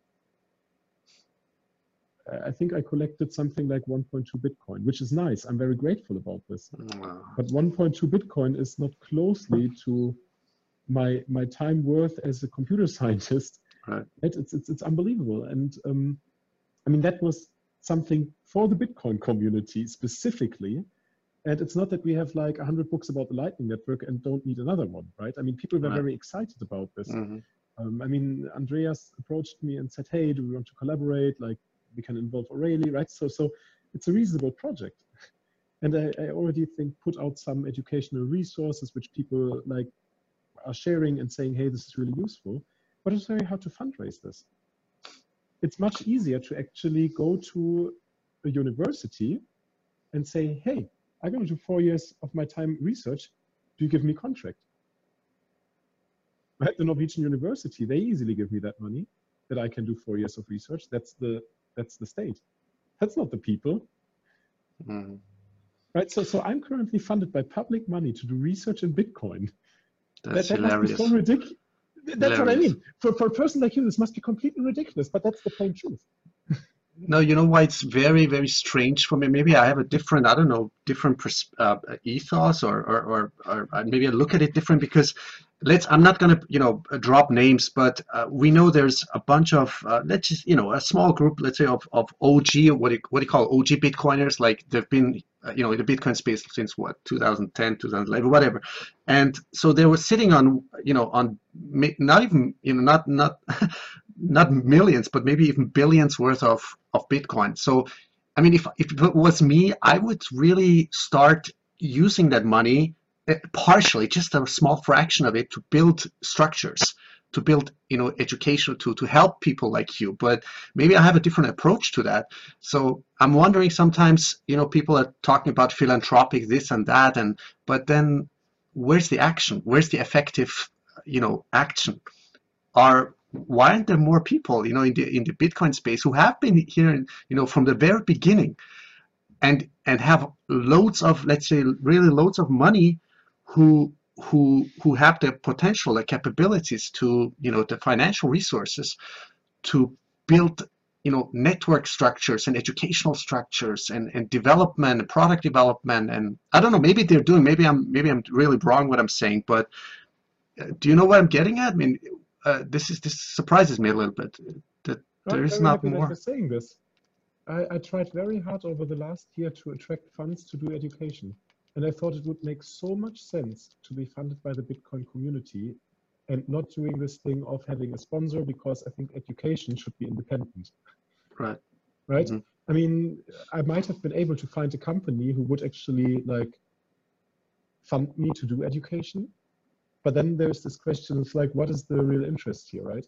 I think I collected something like one point two Bitcoin, which is nice. I'm very grateful about this. Wow. But one point two Bitcoin is not closely to my my time worth as a computer scientist. Right. It's, it's, it's unbelievable. And um, I mean, that was something for the Bitcoin community specifically. And it's not that we have like one hundred books about the Lightning Network and don't need another one, right? I mean, people were right. very excited about this. Mm-hmm. um, I mean, Andreas approached me and said, hey, do we want to collaborate? Like, we can involve O'Reilly, right? So, so it's a reasonable project. And I, I already think put out some educational resources which people like are sharing and saying, hey, this is really useful. But it's very hard to fundraise this. It's much easier to actually go to a university and say, hey, I'm going to do four years of my time research. Do you give me a contract? Right? The Norwegian University, they easily give me that money that I can do four years of research. That's the That's the state. That's not the people. Mm. Right? So, so I'm currently funded by public money to do research in Bitcoin. That's that, that hilarious. Must be so ridiculous. That's hilarious. What I mean. For, for a person like you, this must be completely ridiculous, but that's the plain truth. No, you know why it's very, very strange for me? Maybe I have a different, I don't know, different pers uh, ethos, or, or, or, or maybe I look at it different, because let's, I'm not going to, you know, drop names, but uh, we know there's a bunch of, uh, let's just, you know, a small group, let's say, of, of O G, what do you, what do you call O G Bitcoiners? Like, they've been, uh, you know, in the Bitcoin space since what, two thousand ten, two thousand eleven, whatever. And so they were sitting on, you know, on not even, you know, not, not, not millions, but maybe even billions worth of, of Bitcoin. So, I mean, if, if it was me, I would really start using that money partially, just a small fraction of it, to build structures, to build, you know, education, to, to help people like you. But maybe I have a different approach to that. So I'm wondering sometimes, you know, people are talking about philanthropic this and that, and but then where's the action? Where's the effective, you know, action? Are why aren't there more people, you know, in the in the Bitcoin space who have been here, you know, from the very beginning, and and have loads of, let's say, really loads of money, who who who have the potential, the capabilities to, you know, the financial resources to build, you know, network structures and educational structures and and development and product development. And I don't know, maybe they're doing, maybe I'm maybe I'm really wrong what I'm saying, but do you know what I'm getting at? I mean, uh, this is this surprises me a little bit that there is not more. That saying this. I, I tried very hard over the last year to attract funds to do education. And I thought it would make so much sense to be funded by the Bitcoin community and not doing this thing of having a sponsor, because I think education should be independent. Right. Right? Mm-hmm. I mean, I might have been able to find a company who would actually like fund me to do education. But then there's this question of like, what is the real interest here, right?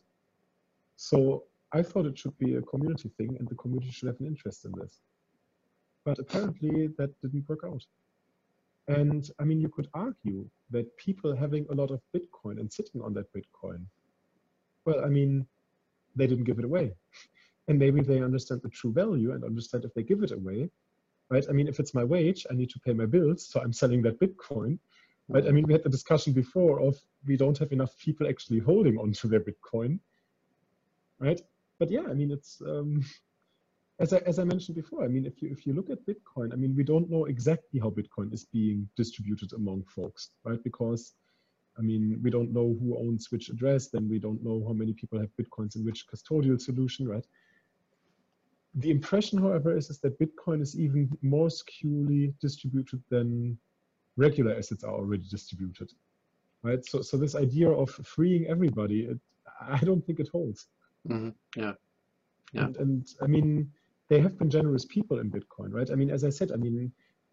So I thought it should be a community thing and the community should have an interest in this. But apparently that didn't work out. And I mean, you could argue that people having a lot of Bitcoin and sitting on that Bitcoin, well, I mean, they didn't give it away. And maybe they understand the true value and understand if they give it away, right? I mean, if it's my wage, I need to pay my bills, so I'm selling that Bitcoin, right? I mean, we had the discussion before of we don't have enough people actually holding onto their Bitcoin, right? But yeah, I mean, it's, um, as I, as I mentioned before, I mean, if you, if you look at Bitcoin, I mean, we don't know exactly how Bitcoin is being distributed among folks, right? Because I mean, we don't know who owns which address, then we don't know how many people have Bitcoins in which custodial solution, right? The impression, however, is, is that Bitcoin is even more securely distributed than regular assets are already distributed, right? So, so this idea of freeing everybody, it, I don't think it holds. Mm-hmm. Yeah, yeah. And, and I mean, they have been generous people in Bitcoin, right? I mean, as I said, I mean,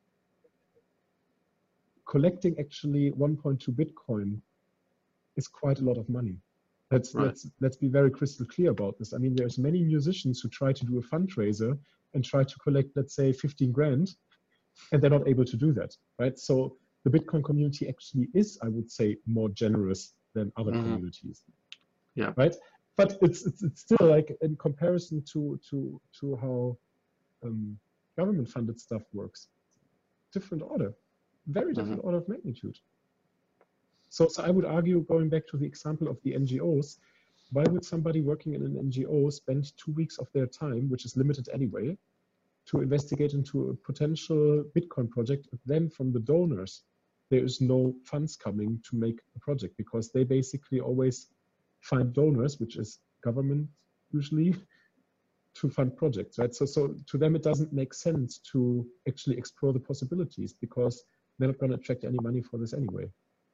collecting actually one point two Bitcoin is quite a lot of money. Let's, right. let's, let's be very crystal clear about this. I mean, there's many musicians who try to do a fundraiser and try to collect, let's say, fifteen grand, and they're not able to do that, right? So the Bitcoin community actually is, I would say, more generous than other mm-hmm. communities. Yeah. Right? But it's, it's, it's still like in comparison to, to, to how um, government-funded stuff works, different order, very different mm-hmm. order of magnitude. So, so I would argue, going back to the example of the N G Os, why would somebody working in an N G O spend two weeks of their time, which is limited anyway, to investigate into a potential Bitcoin project, if then from the donors, there is no funds coming to make a project, because they basically always find donors, which is government usually, to fund projects, right? So, so to them, it doesn't make sense to actually explore the possibilities, because they're not going to attract any money for this anyway.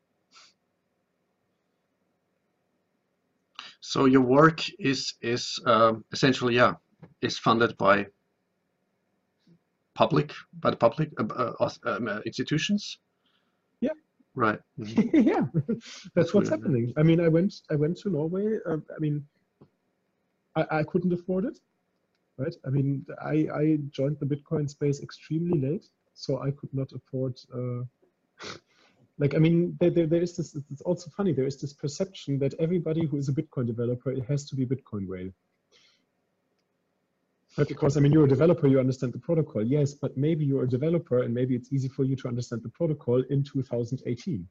So your work is is um, essentially, yeah, is funded by public, by the public uh, uh, um, uh, institutions. Yeah. Right. Mm-hmm. Yeah, that's, that's what's weird, happening. Man. I mean, I went I went to Norway. Uh, I mean, I, I couldn't afford it, right? I mean, I I joined the Bitcoin space extremely late, so I could not afford. Uh, Like, I mean, there, there, there is this, it's also funny, there is this perception that everybody who is a Bitcoin developer, it has to be Bitcoin whale. But because, I mean, you're a developer, you understand the protocol, yes, but maybe you're a developer and maybe it's easy for you to understand the protocol in two thousand eighteen.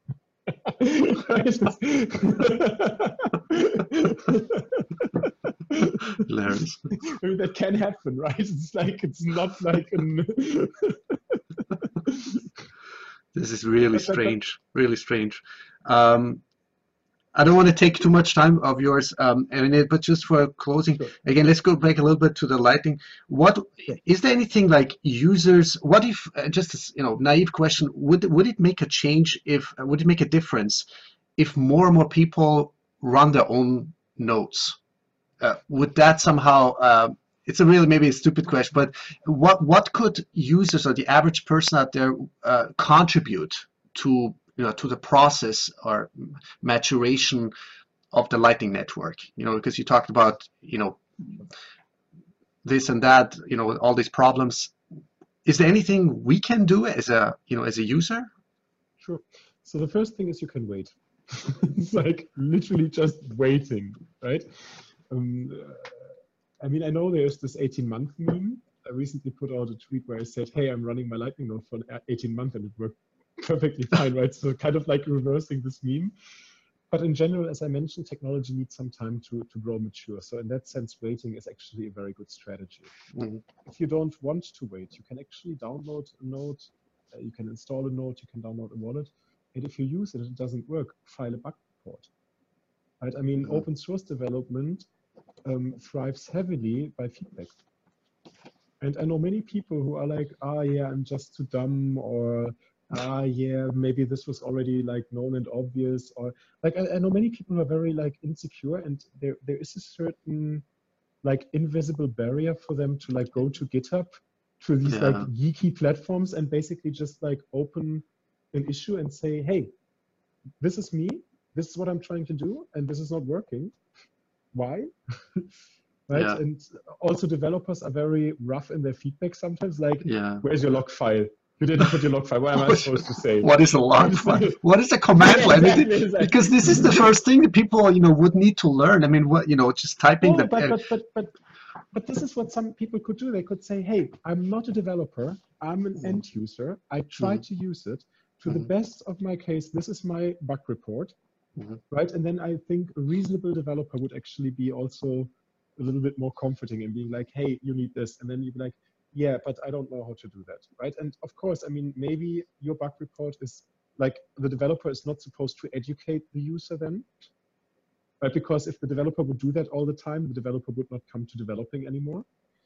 Hilarious. I mean, that can happen, right? It's like, it's not like an... This is really strange, really strange. Um, I don't want to take too much time of yours, um, but just for closing, sure. Again, let's go back a little bit to the Lightning. What sure. Is there anything like users? What if, uh, just a you know, naive question, would would it make a change if uh, would it make a difference if more and more people run their own nodes? Uh, would that somehow? Uh, It's a really maybe a stupid question, but what what could users or the average person out there uh, contribute to you know to the process or maturation of the Lightning Network? You know, because you talked about you know this and that, you know, all these problems. Is there anything we can do as a you know as a user? Sure. So the first thing is you can wait. It's like literally just waiting, right? Um, I mean, I know there's this eighteen month meme. I recently put out a tweet where I said, hey, I'm running my Lightning node for eighteen months and it worked perfectly fine, right? So kind of like reversing this meme. But in general, as I mentioned, technology needs some time to, to grow mature. So in that sense, waiting is actually a very good strategy. Mm-hmm. If you don't want to wait, you can actually download a node, uh, you can install a node, you can download a wallet. And if you use it and it doesn't work, file a bug report. Right? I mean, mm-hmm. open source development Um, thrives heavily by feedback. And I know many people who are like, ah, yeah, I'm just too dumb, or ah, yeah, maybe this was already like known and obvious, or like, I, I know many people who are very like insecure, and there, there is a certain like invisible barrier for them to like go to GitHub, to these yeah. like geeky platforms and basically just like open an issue and say, hey, this is me, this is what I'm trying to do, and this is not working. Why? Right? Yeah. And also developers are very rough in their feedback sometimes, like, yeah. where's your log file? You didn't put your log file. What am I supposed to say? What is a log file? What is a command line? Yeah, I mean, exactly, exactly. because this is the first thing that people, you know, would need to learn. I mean, what, you know, just typing No, the. but, but, but, but, but this is what some people could do. They could say, hey, I'm not a developer. I'm an Mhm. end user. I try Mhm. to use it. To the Mhm. best of my case, this is my bug report, Mhm. right? And then I think a reasonable developer would actually be also a little bit more comforting and being like, hey, you need this. And then you'd be like, yeah, but I don't know how to do that, right? And of course, I mean, maybe your bug report is like the developer is not supposed to educate the user then, right? Because if the developer would do that all the time, the developer would not come to developing anymore.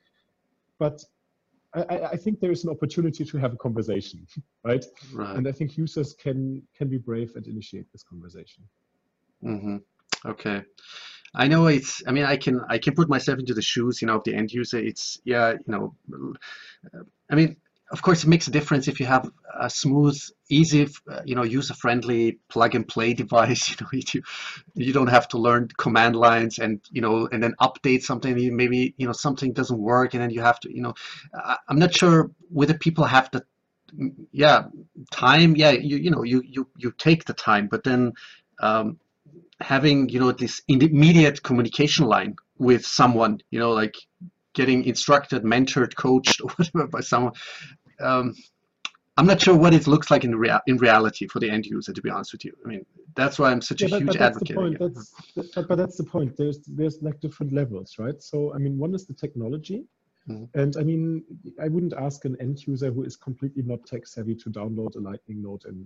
But I, I think there is an opportunity to have a conversation, right? Right. And I think users can can be brave and initiate this conversation. Mm-hmm. Okay. I know it's, I mean, I can, I can put myself into the shoes, you know, of the end user. It's, yeah, you know, uh, I mean, of course, it makes a difference if you have a smooth, easy, uh, you know, user-friendly plug-and-play device. You know, you you don't have to learn command lines and, you know, and then update something. Maybe, you know, something doesn't work, and then you have to, you know, I, I'm not sure whether people have the, yeah, time. Yeah, you you know, you you you take the time, but then. Um, having, you know, this immediate communication line with someone, you know, like getting instructed, mentored, coached, or whatever by someone. Um, I'm not sure what it looks like in rea in reality for the end user, to be honest with you. I mean, that's why I'm such Yeah, a but, huge but that's the advocate. point. Again. That's but, but that's the point. There's there's like different levels, right? So I mean, one is the technology. Mm-hmm. And I mean, I wouldn't ask an end user who is completely not tech savvy to download a Lightning node and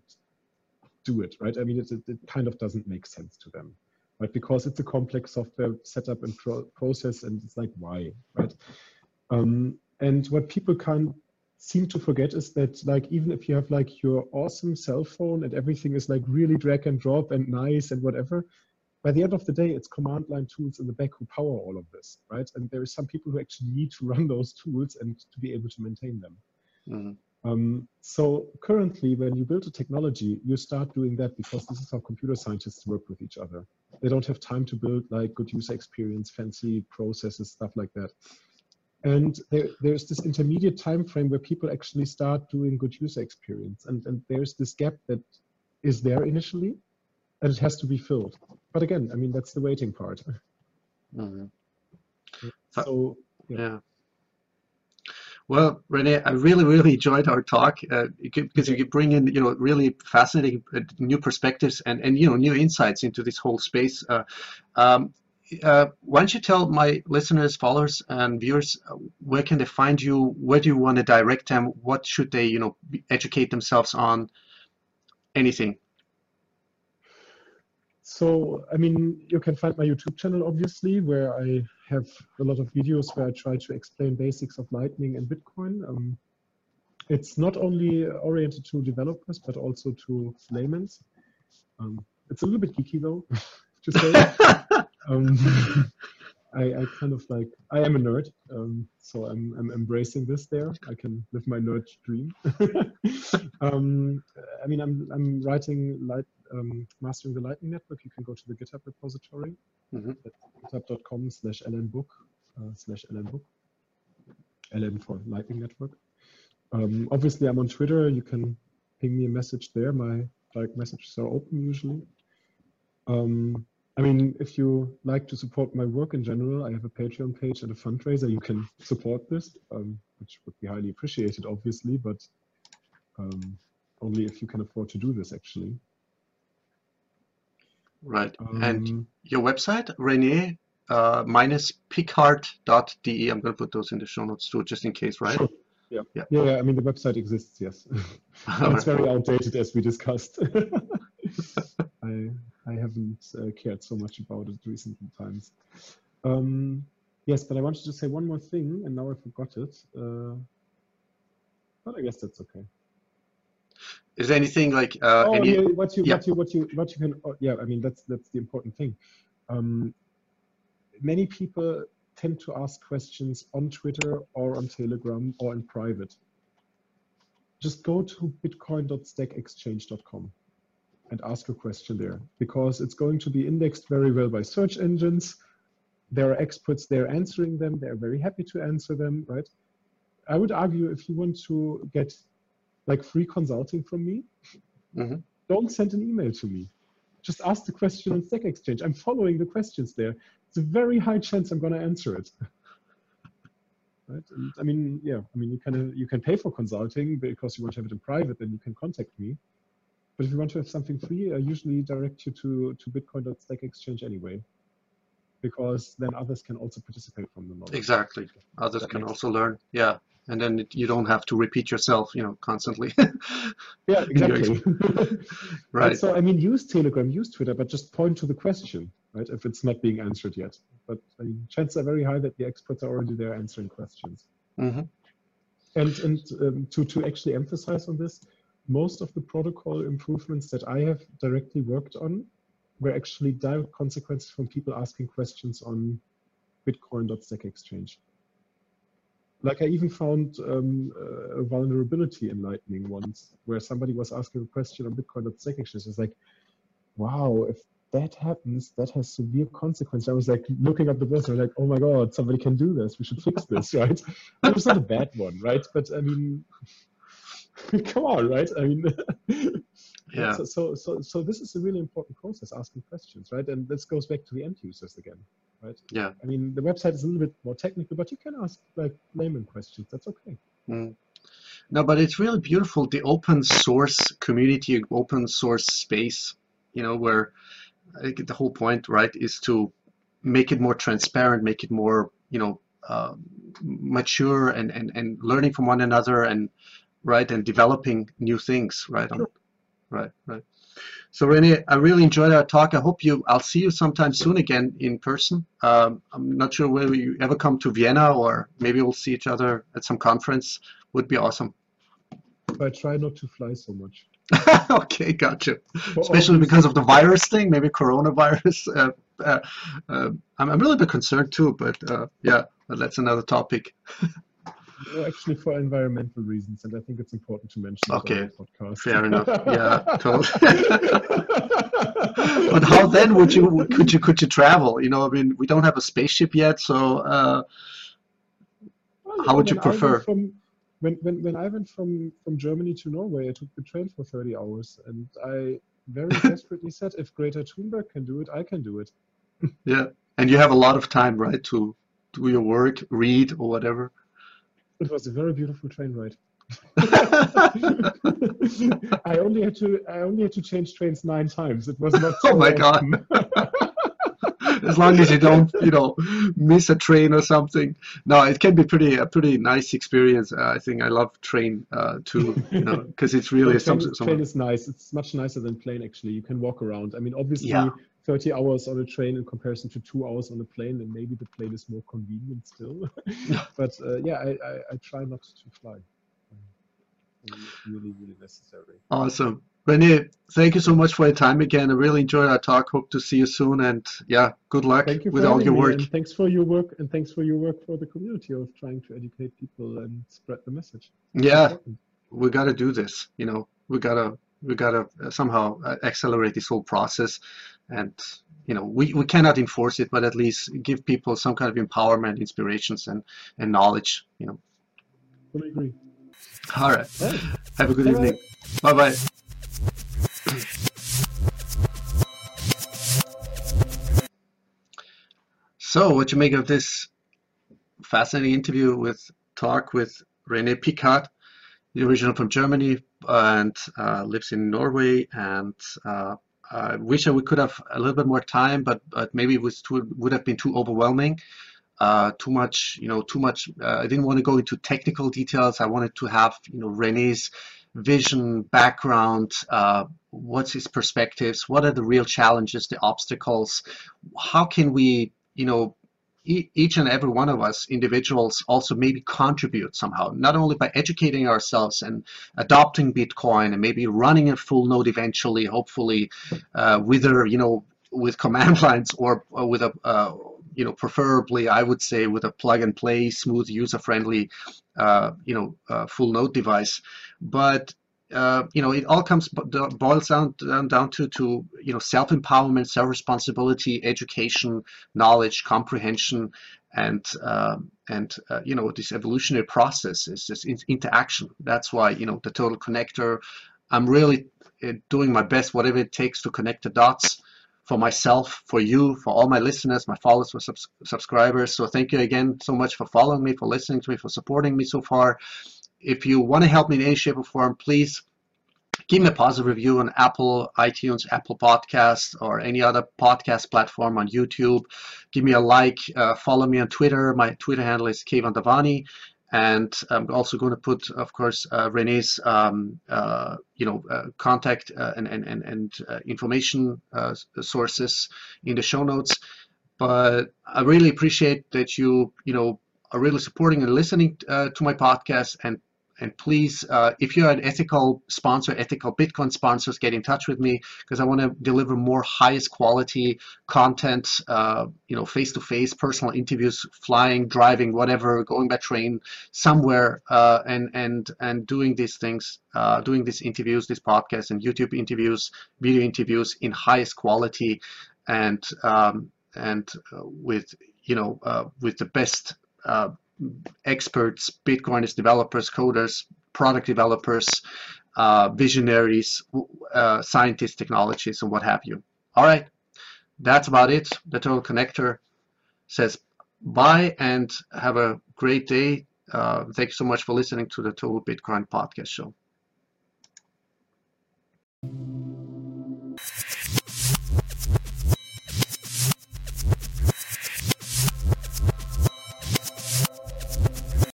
do it, right? I mean, it, it kind of doesn't make sense to them, right? Because it's a complex software setup and pro process, and it's like, why, right? Um, and what people can't seem to forget is that, like, even if you have like your awesome cell phone and everything is like really drag and drop and nice and whatever, by the end of the day, it's command line tools in the back who power all of this, right? And there are some people who actually need to run those tools and to be able to maintain them. Mm-hmm. Um, so currently, when you build a technology, you start doing that because this is how computer scientists work with each other. They don't have time to build like good user experience, fancy processes, stuff like that. And there, there's this intermediate time frame where people actually start doing good user experience. And, and there's this gap that is there initially, and it has to be filled. But again, I mean, that's the waiting part. Mm-hmm. So, yeah. yeah. Well, Rene, I really, really enjoyed our talk uh, because you could bring in, you know, really fascinating uh, new perspectives and, and, you know, new insights into this whole space. Uh, um, uh, why don't you tell my listeners, followers, and viewers, uh, where can they find you? Where do you want to direct them? What should they, you know, educate themselves on? Anything. So, I mean, you can find my YouTube channel, obviously, where I have a lot of videos where I try to explain basics of Lightning and Bitcoin. Um, it's not only oriented to developers, but also to laymen. Um, it's a little bit geeky, though, to say. um, I, I kind of like, I am a nerd, um, so I'm, I'm embracing this there. I can live my nerd dream. um, I mean, I'm, I'm writing, light, um, mastering the Lightning Network. You can go to the GitHub repository mm-hmm. at github.com slash lnbook uh, slash lnbook, ln for Lightning Network. Um, obviously, I'm on Twitter. You can ping me a message there. My direct messages are open usually. Um, I mean, if you like to support my work in general, I have a Patreon page and a fundraiser. You can support this, um, which would be highly appreciated, obviously, but um, only if you can afford to do this, actually. Right. Um, and your website, Rene uh, minus Pickhardt dot D E. I'm going to put those in the show notes too, just in case, right? Sure. Yeah. Yeah. Yeah. yeah I mean, the website exists, yes. But it's very outdated, as we discussed. I I haven't uh, cared so much about it recent times. Um, yes, but I wanted to say one more thing, and now I forgot it. Uh, but I guess that's okay. Is there anything like uh, oh any... yeah, what you yeah. what you what you what you can oh, yeah I mean that's that's the important thing. Um, many people tend to ask questions on Twitter or on Telegram or in private. Just go to bitcoin dot stack exchange dot com and ask a question there, because it's going to be indexed very well by search engines. There are experts there answering them. They're very happy to answer them, right? I would argue if you want to get like free consulting from me, mm-hmm. don't send an email to me. Just ask the question on Stack Exchange. I'm following the questions there. It's a very high chance I'm going to answer it. Right? And I mean, yeah, I mean, you can you can pay for consulting because you want to have it in private, then you can contact me. But if you want to have something free, I usually direct you to to bitcoin dot stack exchange anyway, because then others can also participate from the knowledge. Exactly, others That can makes also sense. learn. Yeah, and then it, you don't have to repeat yourself, you know, constantly. Yeah, in your exactly. right. And so I mean, use Telegram, use Twitter, but just point to the question, right? If it's not being answered yet. But I mean, chances are very high that the experts are already there answering questions. Mm-hmm. And and um, to to actually emphasize on this, most of the protocol improvements that I have directly worked on were actually direct consequences from people asking questions on bitcoin dot stack exchange. Like I even found um, a vulnerability in Lightning once, where somebody was asking a question on bitcoin dot stack exchange. It's like, wow, if that happens, that has severe consequences. I was like looking up the browser, like, oh my god, somebody can do this. We should fix this, right? It was not a bad one, right? But I mean, come on, right? I mean, yeah. So, so, so, so this is a really important process, asking questions, right? And this goes back to the end users again, right? Yeah. I mean, the website is a little bit more technical, but you can ask like layman questions. That's okay. Mm. No, but it's really beautiful, the open source community, open source space, you know, where I think the whole point, right, is to make it more transparent, make it more, you know, uh, mature and, and, and learning from one another and, right, and developing new things, right? Sure. Right, right. So Rene, I really enjoyed our talk. I hope you, I'll see you sometime soon again in person. Um, I'm not sure whether you ever come to Vienna or maybe we'll see each other at some conference. Would be awesome. I try not to fly so much. Okay, gotcha. For Especially because of the virus thing, maybe coronavirus. Uh, uh, uh, I'm, I'm a little bit concerned too, but uh, yeah, but that's another topic. No, actually for environmental reasons, and I think it's important to mention that Okay, on the podcast. fair enough. Yeah, totally. But how then would you could you could you travel? You know, I mean, we don't have a spaceship yet, so uh, Well, how would you when I went prefer? From, when, when, when I went from, from Germany to Norway, I took the train for thirty hours, and I very desperately said, if Greta Thunberg can do it, I can do it. Yeah, and you have a lot of time, right, to do your work, read or whatever. It was a very beautiful train ride. I only had to I only had to change trains nine times. It was not so Oh my God. As long as you don't, you know, miss a train or something. No, it can be pretty a pretty nice experience. Uh, I think I love train uh, too, you know, because it's really No, train, some, is, some. train is nice. It's much nicer than plane, actually. You can walk around. I mean, obviously, Yeah. thirty hours on a train in comparison to two hours on a plane, and maybe the plane is more convenient still. But uh, yeah, I, I, I try not to fly. It's really, really necessary. Awesome. Rene, thank you so much for your time again. I really enjoyed our talk. Hope to see you soon. And yeah, good luck Thank you with for all having your me, work. and thanks for your work, and thanks for your work for the community of trying to educate people and spread the message. It's Yeah, important. we got to do this. You know, we gotta we gotta somehow uh, accelerate this whole process, and you know, we we cannot enforce it, but at least give people some kind of empowerment, inspirations, and and knowledge. You know. Fully agree. All right. All right. Have a good Bye-bye. evening. Bye bye. So, what you make of this fascinating interview with talk with Rene Picard, the original from Germany and uh, lives in Norway. And uh, I wish I we could have a little bit more time, but, but maybe it was too, would have been too overwhelming. Uh, too much, you know, too much. Uh, I didn't want to go into technical details. I wanted to have, you know, Rene's vision, background, uh, what's his perspectives, what are the real challenges, the obstacles, how can we, you know, e each and every one of us individuals also maybe contribute somehow, not only by educating ourselves and adopting Bitcoin and maybe running a full node eventually, hopefully, uh, whether, you know, with command lines or, or with a, uh, you know, preferably, I would say, with a plug and play, smooth, user-friendly, uh, you know, uh, full node device. But uh, you know, it all comes boils down down, down to to you know, self-empowerment, self-responsibility, education, knowledge, comprehension, and uh, and uh, you know, this evolutionary process is this in interaction. That's why, you know, the Total Connector, I'm really uh, doing my best, whatever it takes, to connect the dots for myself, for you, for all my listeners, my followers, for subs subscribers. So thank you again so much for following me, for listening to me, for supporting me so far. If you want to help me in any shape or form, please give me a positive review on Apple iTunes, Apple Podcasts, or any other podcast platform on YouTube. Give me a like. Uh, follow me on Twitter. My Twitter handle is Keyvan Davani. And I'm also going to put, of course, uh, Renee's, um, uh, you know, uh, contact uh, and and and, and uh, information uh, sources in the show notes. But I really appreciate that you, you know, are really supporting and listening uh, to my podcast. And and please, uh, if you're an ethical sponsor, ethical Bitcoin sponsors, get in touch with me, because I want to deliver more highest quality content, uh, you know, face-to-face personal interviews, flying, driving, whatever, going by train somewhere, uh, and and and doing these things, uh, doing these interviews, these podcasts and YouTube interviews, video interviews in highest quality, and um, and uh, with, you know, uh, with the best uh, experts, Bitcoiners, developers, coders, product developers, uh, visionaries, uh, scientists, technologists, and what have you. All right, that's about it. The Total Connector says bye and have a great day. Uh, thank you so much for listening to the Total Bitcoin Podcast Show.